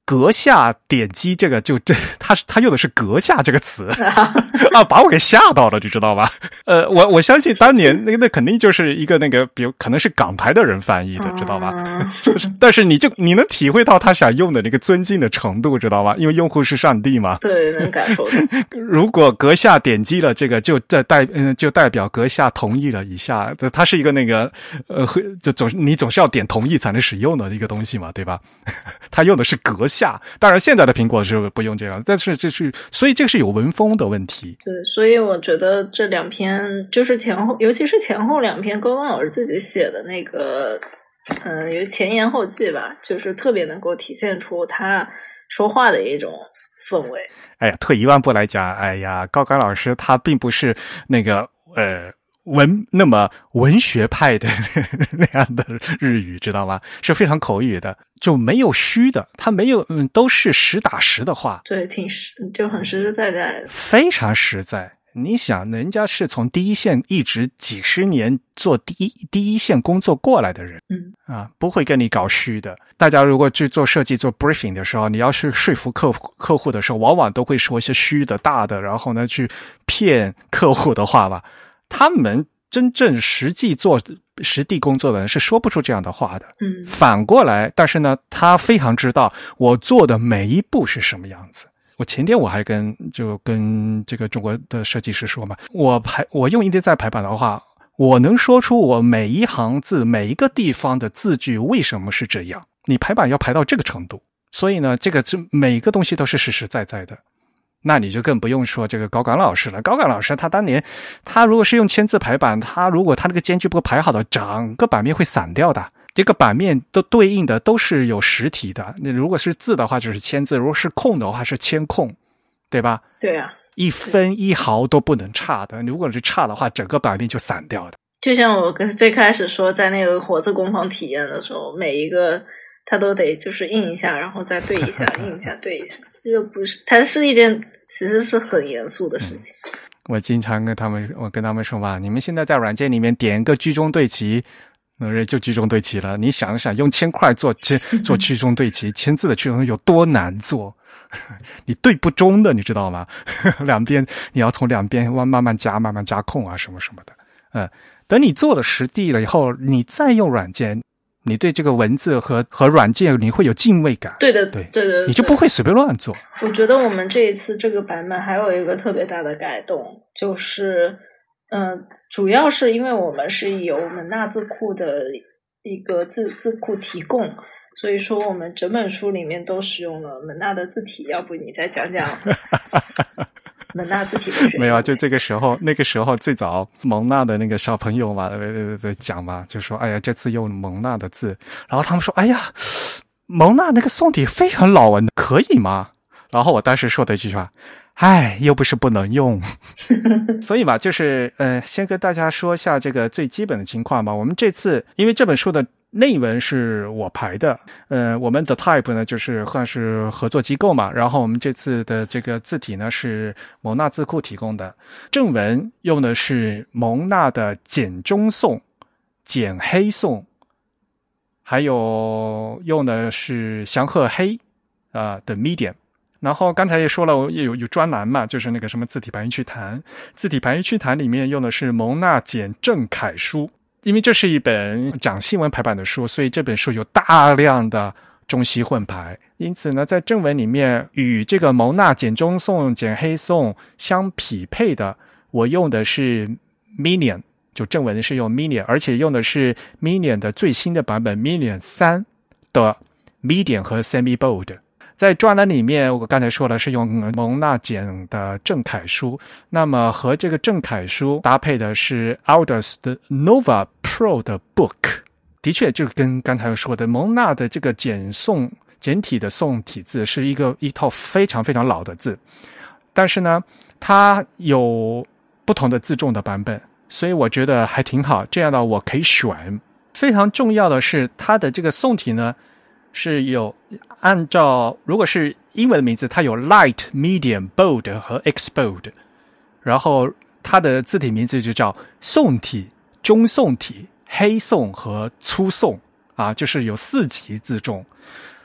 阁下点击这个就这，他是他用的是阁下这个词啊，把我给吓到了，你知道吧？呃，我我相信当年那个那肯定就是一个那个，比如可能是港台的人翻译的，知道吧？嗯、就是，但是你就你能体会到他想用的那个尊敬的程度，知道吧？因为用户是上帝嘛。 对，能感受到。 如果阁下点击了这个，就代代嗯，就代表阁下同意了以下，它是一个那个呃，就总你总是要点同意才能使用的一个东西嘛，对吧？他用的是阁下，当然现在的苹果是不用这样，但是这是所以这是有文风的问题。 对，所以我觉得这两篇就是前后，尤其是前后两篇高刚老师自己写的那个，嗯，有前言后记吧，就是特别能够体现出他说话的一种氛围。 哎呀，退一万步来讲，哎呀，高刚老师他并不是那个呃。文那么文学派的那样的日语，知道吗？是非常口语的，就没有虚的，他没有嗯，都是实打实的话。 对，挺实，就很实实在在， 非常实在。你想，人家是从第一线一直几十年做第一第一线工作过来的人， 嗯啊，不会跟你搞虚的。大家如果去做设计、做 briefing 的时候，你要是说服客户客户的时候，往往都会说一些虚的、大的，然后呢去骗客户的话吧。他们真正实际做实地工作的人是说不出这样的话的。 嗯， 反过来，但是呢，他非常知道我做的每一步是什么样子。我前天我还跟就跟这个中国的设计师说嘛，我排我用InDesign排版的话，我能说出我每一行字每一个地方的字句为什么是这样。你排版要排到这个程度，所以呢，这个每一个东西都是实实在在的。那你就更不用说这个高岗老师了。高岗老师他当年，他如果是用签字排版，他如果他那个间距不排好的，整个版面会散掉的。这个版面都对应的都是有实体的。那如果是字的话，就是签字；如果是空的话，是签空，对吧？ 对啊， 一分一毫都不能差的。如果是差的话，整个版面就散掉的。 就像我最开始说，在那个活字工坊体验的时候，每一个他都得就是印一下，然后再对一下，印一下，对一下。这个不是，它是一件其实是很严肃的事情。嗯， 我经常跟他们，我跟他们说吧，你们现在在软件里面点个居中对齐，那就居中对齐了。你想想，用铅块做做居中对齐，签字的居中有多难做？你对不中的，你知道吗？两边你要从两边慢慢加，慢慢加空啊，什么什么的。嗯，等你做了实地了以后，你再用软件。你对这个文字和和软件你会有敬畏感。 对的， 对对的， 你就不会随便乱做。 我觉得我们这一次这个版本还有一个特别大的改动，就是嗯、呃，主要是因为我们是由门纳字库的一个字字库提供，所以说我们整本书里面都使用了门纳的字体。要不你再讲讲蒙纳字体的学？ 没有啊，就这个时候，那个时候最早蒙纳的那个小朋友嘛，在在讲嘛，就说哎呀，这次用蒙纳的字，然后他们说哎呀，蒙纳那个宋体非常老文，可以吗？然后我当时说的一句话，哎，又不是不能用。所以嘛，就是呃，先跟大家说一下这个最基本的情况嘛。我们这次因为这本书的内文是我排的，呃，我们的 Type 呢就是算是合作机构嘛，然后我们这次的这个字体呢是蒙纳字库提供的，正文用的是蒙纳的简中宋、简黑宋，还有用的是祥鹤黑啊、呃、的 Medium。然后刚才也说了，有有专栏嘛，就是那个什么字体排音趣谈，字体排音趣谈里面用的是蒙纳简正楷书。因为这是一本讲新闻排版的书，所以这本书有大量的中西混排，因此呢，在正文里面与这个蒙纳简中宋、简黑宋相匹配的，我用的是 Minion， 就正文是用 Minion， 而且用的是 Minion 的最新的版本 Minion 三的 Medium 和 Semi Bold。在专栏里面，我刚才说了是用蒙纳简的正楷书，那么和这个正楷书搭配的是 Aldus 的 Nova Pro 的 Book。的确，就跟刚才说的，蒙纳的这个简宋简体的宋体字是一个一套非常非常老的字，但是呢，它有不同的字重的版本，所以我觉得还挺好。这样的我可以选。非常重要的是，它的这个宋体呢。是有按照如果是英文的名字，它有 Light、Medium、Bold 和 X-Bold， 然后它的字体名字就叫宋体、中宋体、黑宋和粗宋啊，就是有四级字重。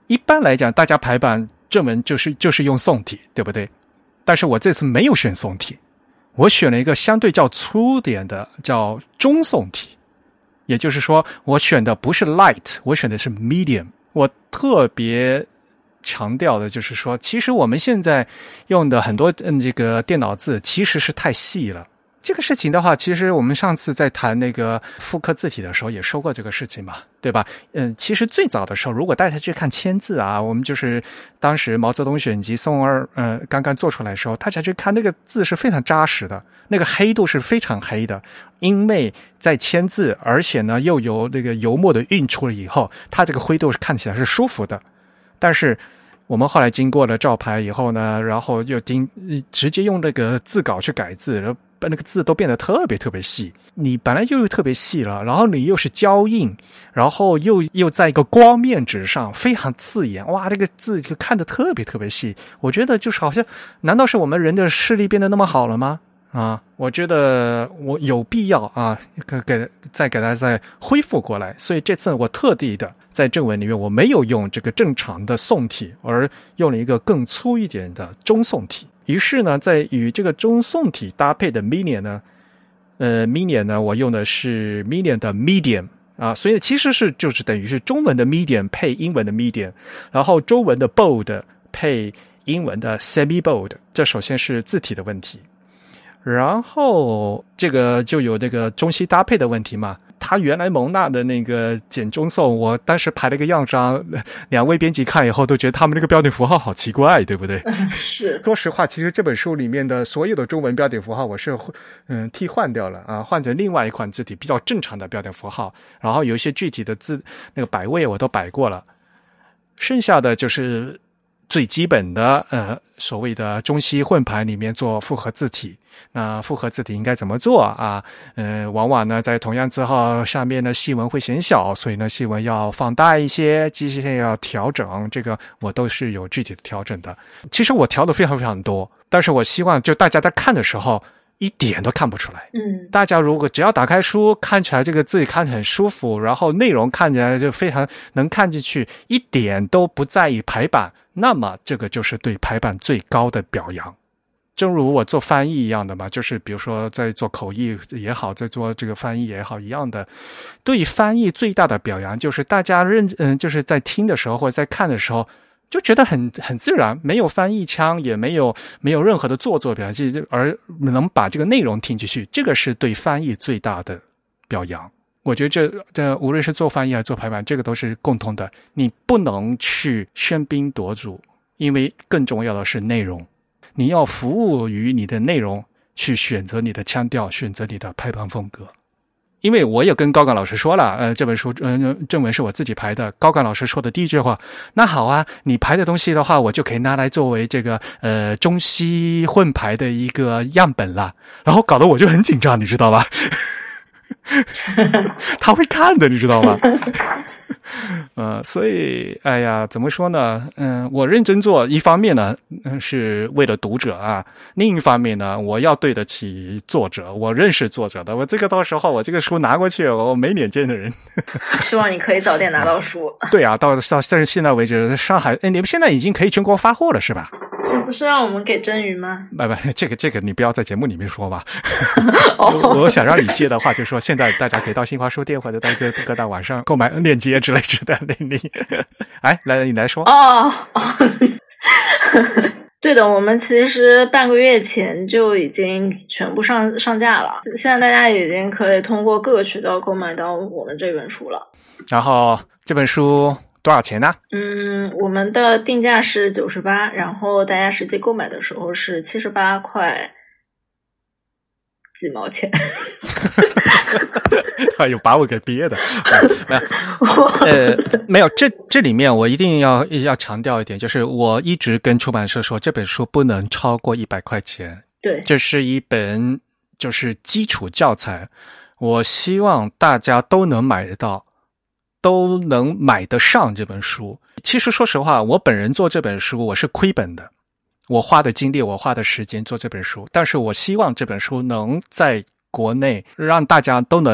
一般来讲大家排版正文就是就是用宋体，对不对？但是我这次没有选宋体，我选了一个相对较粗点的叫中宋体，也就是说我选的不是 light， 我选的是 medium。 我特别强调的就是说，其实我们现在用的很多嗯这个电脑字其实是太细了。这个事情的话，其实我们上次在谈那个复刻字体的时候也说过这个事情嘛，对吧？嗯，其实最早的时候，如果大家去看签字啊，我们就是当时毛泽东选集宋二呃刚刚做出来的时候，大家去看那个字是非常扎实的，那个黑度是非常黑的，因为在签字，而且呢又由那个油墨的晕出了以后，它这个灰度是看起来是舒服的。但是我们后来经过了照排以后呢，然后又盯直接用那个字稿去改字，然后把那个字都变得特别特别细。你本来就特别细了，然后你又是胶印，然后又又在一个光面纸上非常刺眼，哇，这个字就看得特别特别细。我觉得就是好像，难道是我们人的视力变得那么好了吗？啊，我觉得我有必要啊，给给再给它再恢复过来。所以这次我特地的在正文里面，我没有用这个正常的宋体，而用了一个更粗一点的中宋体。于是呢，在与这个中宋体搭配的 Minion 呢，呃 Minion 呢，我用的是 Minion 的 Medium 啊，所以其实是就是等于是中文的 Medium 配英文的 Medium， 然后中文的 Bold 配英文的 Semi Bold。这首先是字体的问题。然后这个就有这个中西搭配的问题嘛。他原来蒙纳的那个简中宋，我当时排了个样章，两位编辑看以后都觉得他们那个标点符号好奇怪，对不对？ 是。 说实话，其实这本书里面的所有的中文标点符号我是嗯替换掉了啊，换成另外一款字体比较正常的标点符号，然后有一些具体的字那个摆位我都摆过了，剩下的就是最基本的呃所谓的中西混排里面做复合字体。那复合字体应该怎么做啊？呃，往往呢在同样字号上面的细纹会显小，所以呢细纹要放大一些，机械要调整，这个我都是有具体的调整的。其实我调的非常非常多，但是我希望就大家在看的时候一点都看不出来。 嗯， 大家如果只要打开书，看起来这个字看起来很舒服，然后内容看起来就非常能看进去，一点都不在意排版，那么这个就是对排版最高的表扬。正如我做翻译一样的嘛，就是比如说在做口译也好，在做这个翻译也好一样的，对翻译最大的表扬就是大家认嗯就是在听的时候或者在看的时候就觉得很很自然，没有翻译腔，也没有没有任何的做作表现，而能把这个内容听进去，这个是对翻译最大的表扬。我觉得这这无论是做翻译还是做排版，这个都是共同的。你不能去喧宾夺主，因为更重要的是内容。你要服务于你的内容，去选择你的腔调，选择你的排版风格。因为我也跟高岗老师说了，呃，这本书呃正文是我自己排的。高岗老师说的第一句话，那好啊，你排的东西的话，我就可以拿来作为这个呃中西混排的一个样本了。然后搞得我就很紧张，你知道吧？他会看的，你知道吗？呃，所以，哎呀，怎么说呢？嗯、呃，我认真做，一方面呢，嗯，是为了读者啊；另一方面呢，我要对得起作者，我认识作者的。我这个到时候我这个书拿过去，我没脸见的人。 希望你可以早点拿到书。 对啊，到到但是现在为止，上海，哎，你们现在已经可以全国发货了，是吧？ 不是让我们给真鱼吗？ 不不，这个这个你不要在节目里面说吧。我, 我想让你接的话，就说现在大家可以到新华书店或者到各各大网上购买链接之类之的。你哎，来你来说哦。对的，我们其实半个月前就已经全部上上架了，现在大家已经可以通过各个渠道购买到我们这本书了。 然后这本书多少钱呢？ 嗯，我们的定价是九十八，然后大家实际购买的时候是七十八块几毛钱。 哎呦，把我给憋的。没有，呃，没有，这这里面我一定要要强调一点，就是我一直跟出版社说，这本书不能超过一百块钱。 对， 这是一本就是基础教材，我希望大家都能买得到，都能买得上这本书。其实说实话，我本人做这本书我是亏本的，我花的精力，我花的时间做这本书，但是我希望这本书能在国内让大家都能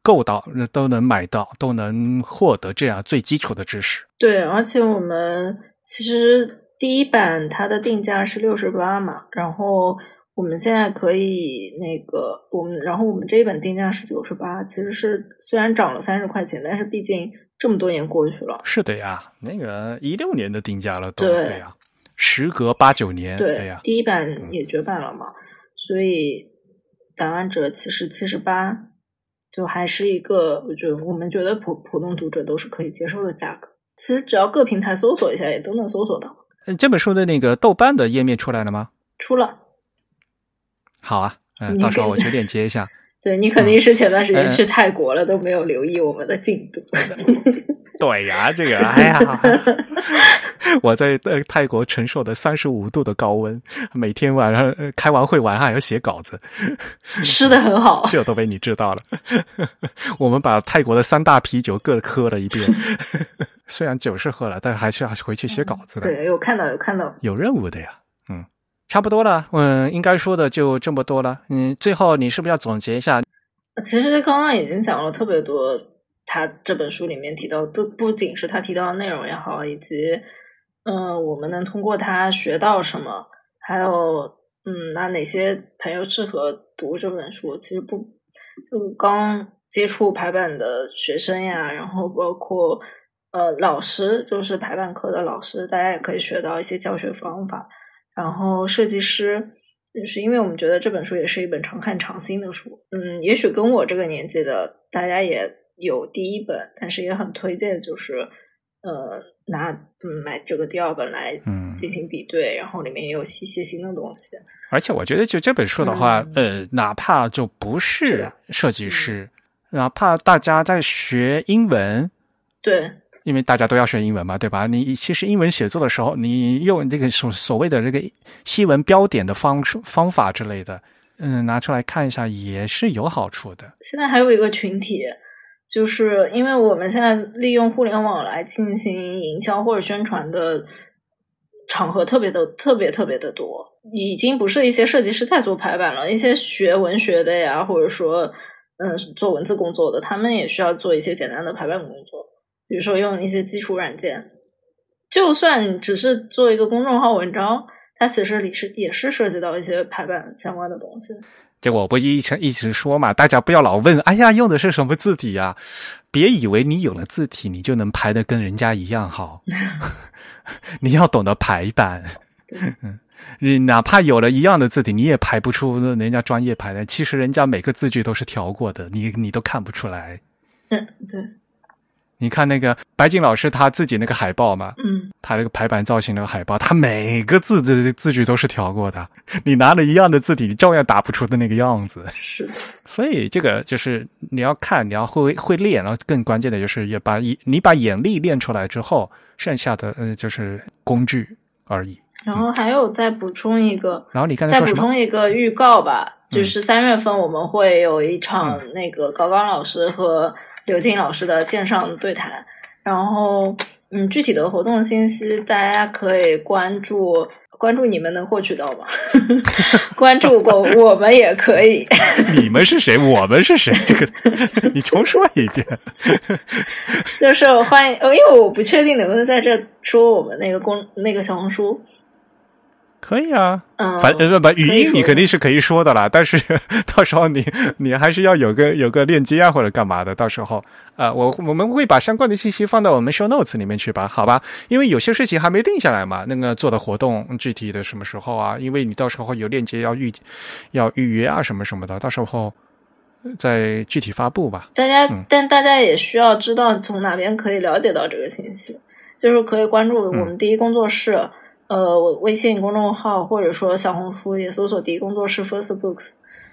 够到，都能买到，都能获得这样最基础的知识。 对，而且我们其实第一版它的定价是六十八嘛，然后我们现在可以那个我们，然后我们这一本定价是九十八，其实是虽然涨了三十块钱，但是毕竟这么多年过去了。 是的呀，那个一六年的定价了都， 对对呀，时隔八九年， 对， 对呀， 第一版也绝版了嘛，嗯、所以档案者其实七十八，就还是一个我觉得我们觉得普普通读者都是可以接受的价格。其实只要各平台搜索一下，也都能搜索到。 这本书的那个豆瓣的页面出来了吗？ 出了。 好啊，嗯、呃，到时候我去链接一下。 对，你肯定是前段时间去泰国了，嗯、都没有留意我们的进度。 对呀，这个哎呀，我在呃泰国承受的三十五度的高温，每天晚上、呃、开完会晚上还要写稿子， 吃得很好， 这都被你知道了。我们把泰国的三大啤酒各喝了一遍，虽然酒是喝了，但还是要回去写稿子的。 嗯、对，有看到有看到， 有任务的呀，嗯。差不多了，嗯，应该说的就这么多了。嗯，最后你是不是要总结一下？ 其实刚刚已经讲了特别多，他这本书里面提到，不不仅是他提到的内容也好，以及嗯、呃，我们能通过他学到什么，还有嗯，那哪些朋友适合读这本书？其实不，就刚接触排版的学生呀，然后包括呃老师，就是排版课的老师，大家也可以学到一些教学方法。然后设计师，就是因为我们觉得这本书也是一本常看常新的书，嗯，也许跟我这个年纪的大家也有第一本，但是也很推荐，就是呃拿嗯买这个第二本来进行比对，嗯、然后里面也有一些新的东西。 而且我觉得就这本书的话，嗯、呃，哪怕就不是设计师，嗯、哪怕大家在学英文， 对。 因为大家都要学英文嘛，对吧？你其实英文写作的时候，你用这个所所谓的这个西文标点的方方法之类的，嗯，拿出来看一下也是有好处的。 现在还有一个群体，就是因为我们现在利用互联网来进行营销或者宣传的场合特别的特别特别的多，已经不是一些设计师在做排版了，一些学文学的呀，或者说嗯做文字工作的，他们也需要做一些简单的排版工作。比如说用一些基础软件，就算只是做一个公众号文章，它其实里是也是涉及到一些排版相关的东西。 这我不一直一直说嘛，大家不要老问，哎呀，用的是什么字体呀？别以为你有了字体，你就能排得跟人家一样好。你要懂得排版。嗯，你哪怕有了一样的字体，你也排不出人家专业排的。其实人家每个字句都是调过的，你你都看不出来。 嗯，对。 你看那个白金老师他自己那个海报嘛， 嗯， 他那个排版造型那个海报，他每个字字字句都是调过的。你拿了一样的字体，你照样打不出的那个样子。 是， 所以这个就是你要看，你要会会练，然后更关键的就是也把你把眼力练出来之后，剩下的呃就是工具而已。 然后还有再补充一个， 嗯、然后你刚才说什么？ 再补充一个预告吧。就是三月份我们会有一场那个高刚老师和刘静老师的线上对谈，然后嗯，具体的活动信息大家可以关注关注，你们能获取到吗？关注过我们也可以。 你们是谁？我们是谁？这个你重说一遍。 就是欢迎，因为我不确定能不能在这说我们那个公那个小红书。 可以啊， 嗯， 反正不语音你肯定是可以说的啦，但是到时候你你还是要有个有个链接啊或者干嘛的，到时候呃我我们会把相关的信息放到我们 show notes 里面去吧，好吧？因为有些事情还没定下来嘛，那个做的活动具体的什么时候啊？因为你到时候有链接要预要预约啊什么什么的，到时候再具体发布吧。 大家、 嗯、 但大家也需要知道从哪边可以了解到这个信息，就是可以关注我们第一工作室。嗯呃，微信公众号或者说小红书也搜索第一工作室 First Books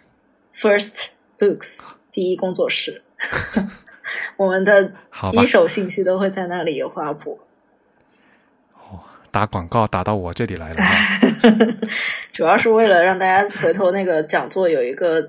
First Books 第一工作室，我们的一手信息都会在那里有发布。 哦，打广告打到我这里来了。 主要是为了让大家回头那个讲座有一个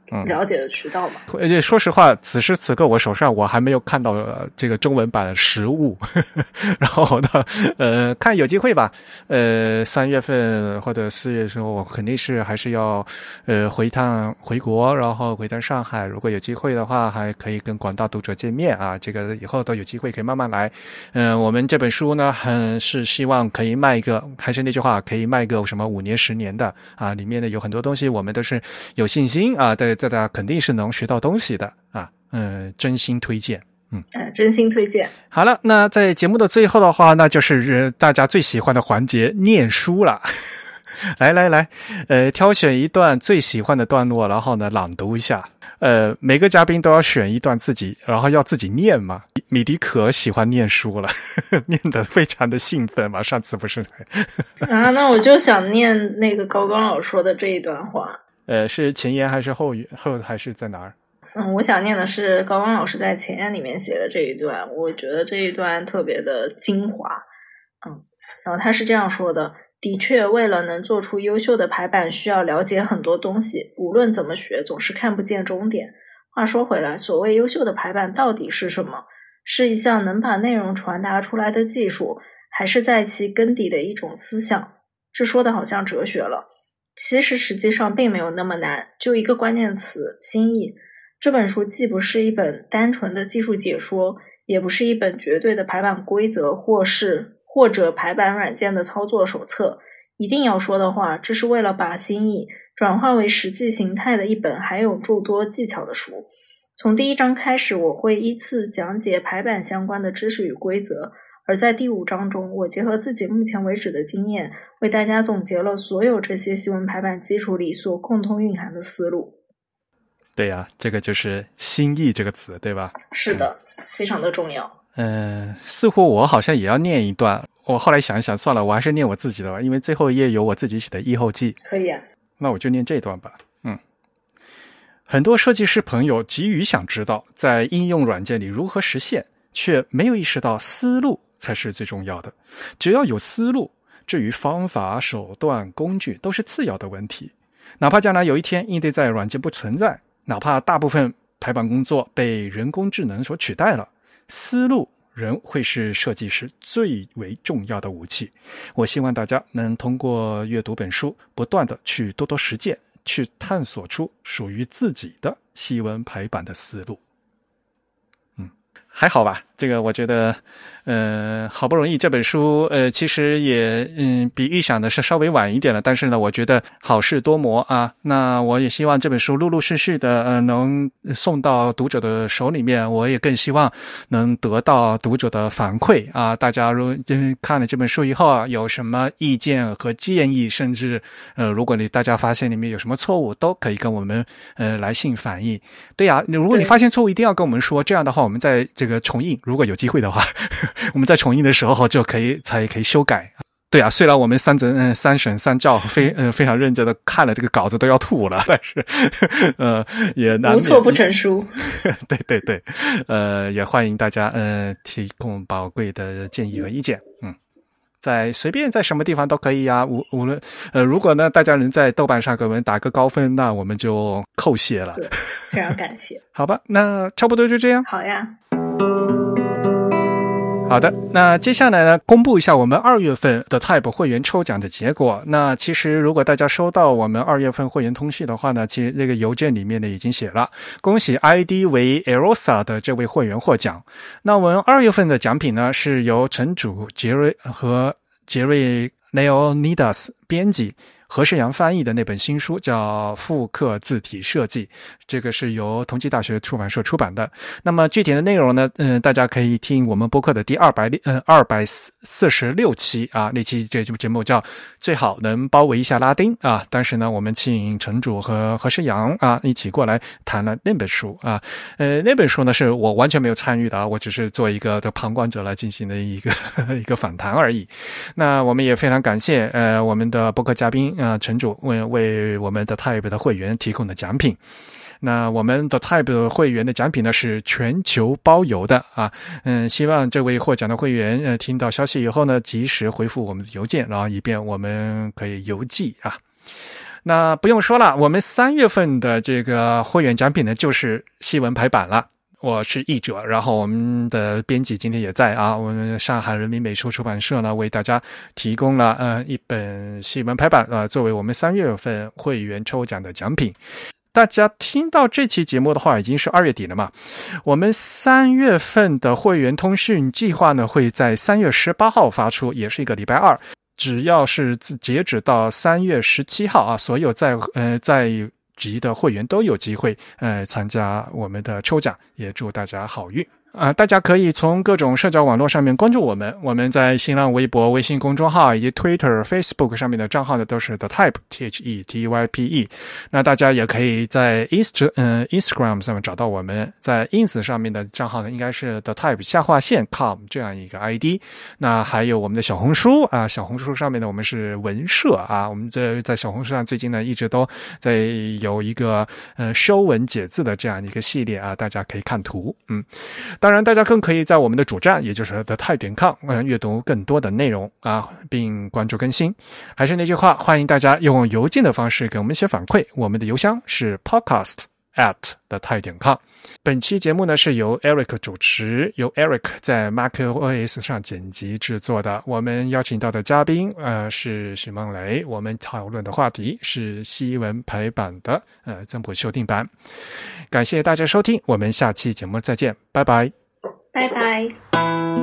了解的渠道嘛。 而且说实话，此时此刻我手上我还没有看到、呃、这个中文版的实物，然后呢，呃，看有机会吧。呃，三月份或者四月的时候，我肯定是还是要呃回一趟回国，然后回趟上海。如果有机会的话，还可以跟广大读者见面啊。这个以后都有机会可以慢慢来。嗯、呃，我们这本书呢，很是希望可以卖一个，还是那句话，可以卖个什么五年、十年的啊。里面的有很多东西，我们都是有信心啊，对。大家肯定是能学到东西的啊，嗯、呃，真心推荐，嗯， 呃，真心推荐。 好了，那在节目的最后的话，那就是大家最喜欢的环节——念书了。来来来，呃，挑选一段最喜欢的段落，然后呢，朗读一下。呃，每个嘉宾都要选一段自己，然后要自己念嘛。米迪可喜欢念书了，念得非常的兴奋嘛。上次不是啊？那我就想念那个高刚老师说的这一段话。 呃，是前言还是后后还是在哪儿？ 嗯，我想念的是高刚老师在前言里面写的这一段，我觉得这一段特别的精华。嗯，然后他是这样说的：的确，为了能做出优秀的排版，需要了解很多东西，无论怎么学，总是看不见终点。话说回来，所谓优秀的排版到底是什么？是一项能把内容传达出来的技术，还是在其根底的一种思想？这说的好像哲学了。其实实际上并没有那么难，就一个关键词：心意。这本书既不是一本单纯的技术解说，也不是一本绝对的排版规则，或是或者排版软件的操作手册。一定要说的话，这是为了把心意转化为实际形态的一本含有诸多技巧的书。从第一章开始，我会依次讲解排版相关的知识与规则，而在第五章中，我结合自己目前为止的经验，为大家总结了所有这些细文排版基础里所共同蕴含的思路。 对呀、啊，这个就是心意这个词，对吧？ 是的，嗯、非常的重要。 嗯、呃，似乎我好像也要念一段，我后来想一想，算了，我还是念我自己的吧，因为最后一页有我自己写的译后记。 可以啊。 那我就念这段吧。嗯，很多设计师朋友急于想知道在应用软件里如何实现，却没有意识到思路才是最重要的。只要有思路，至于方法、手段、工具都是次要的问题。哪怕将来有一天硬件在软件不存在，哪怕大部分排版工作被人工智能所取代了，思路仍会是设计师最为重要的武器。我希望大家能通过阅读本书，不断的去多多实践，去探索出属于自己的细文排版的思路。嗯，还好吧，这个我觉得呃，好不容易这本书呃，其实也嗯比预想的是稍微晚一点了，但是呢，我觉得好事多磨啊。那我也希望这本书陆陆续续的呃能送到读者的手里面，我也更希望能得到读者的反馈啊。大家如嗯看了这本书以后啊，有什么意见和建议，甚至呃如果你大家发现里面有什么错误，都可以跟我们呃来信反映。对呀、啊，如果你发现错误，一定要跟我们说，这样的话我们在这个重印，如果有机会的话。我们在重印的时候就可以才可以修改。对啊，虽然我们三诊、呃、三审三教非呃非常认真的看了这个稿子都要吐了，但是呃也难免无错不成书。 对对对，呃也欢迎大家呃提供宝贵的建议和意见。嗯，在随便在什么地方都可以啊，无无论呃如果呢大家能在豆瓣上给我们打个高分，那我们就叩谢了。 对，非常感谢。 好吧，那差不多就这样。 好呀。 好的，那接下来呢，公布一下我们二月份的 Type 会员抽奖的结果。那其实如果大家收到我们二月份会员通讯的话呢，其实这个邮件里面呢已经写了，恭喜 I D 为 Erosa 的这位会员获奖。那我们二月份的奖品呢，是由城主杰瑞和杰瑞 Leonidas 编辑，何世阳翻译的那本新书叫《复刻字体设计》，这个是由同济大学出版社出版的。那么具体的内容呢，嗯、呃，大家可以听我们播客的第二百呃二百四十六期啊，那期这节目叫最好能包围一下拉丁啊。当时呢，我们请城主和何世阳啊一起过来谈了那本书啊。呃，那本书呢是我完全没有参与的啊，我只是做一个的旁观者来进行的一个一个访谈而已。那我们也非常感谢呃我们的播客嘉宾。啊，城主为为我们的 Type 的会员提供的奖品。那我们的 Type 会员的奖品呢是全球包邮的啊，嗯，希望这位获奖的会员呃听到消息以后呢，及时回复我们的邮件，然后以便我们可以邮寄啊。 那不用说了，我们三月份的这个会员奖品呢，就是西文排版了。我是译者，然后我们的编辑今天也在啊。我们上海人民美术出版社呢，为大家提供了呃一本西文排版呃，作为我们三月份会员抽奖的奖品。大家听到这期节目的话，已经是二月底了嘛。我们三月份的会员通讯计划呢，会在三月十八号发出，也是一个礼拜二。只要是截止到三月十七号啊，所有在呃在级的会员都有机会呃参加我们的抽奖，也祝大家好运啊、呃！大家可以从各种社交网络上面关注我们，我们在新浪微博、微信公众号以及 Twitter、Facebook 上面的账号呢都是 The Type T H E T Y P E。那大家也可以在 Inst 呃 Instagram 上面找到我们，在 Ins 上面的账号呢应该是 The Type 下划线 com 这样一个 I D。那还有我们的小红书啊，小红书上面呢我们是文社啊，我们这在小红书上最近呢一直都在有一个呃收文解字的这样一个系列啊，大家可以看图。嗯。当然大家更可以在我们的主站，也就是 the type 点 com 呃阅读更多的内容啊，并关注更新。还是那句话，欢迎大家用邮件的方式给我们一些反馈，我们的邮箱是 podcast at the type 点 com。 本期节目呢是由 Eric 主持，由 Eric 在 macOS 上剪辑制作的。我们邀请到的嘉宾呃是许梦雷，我们讨论的话题是西文排版的呃增补修订版。感谢大家收听，我们下期节目再见，拜拜， 拜拜。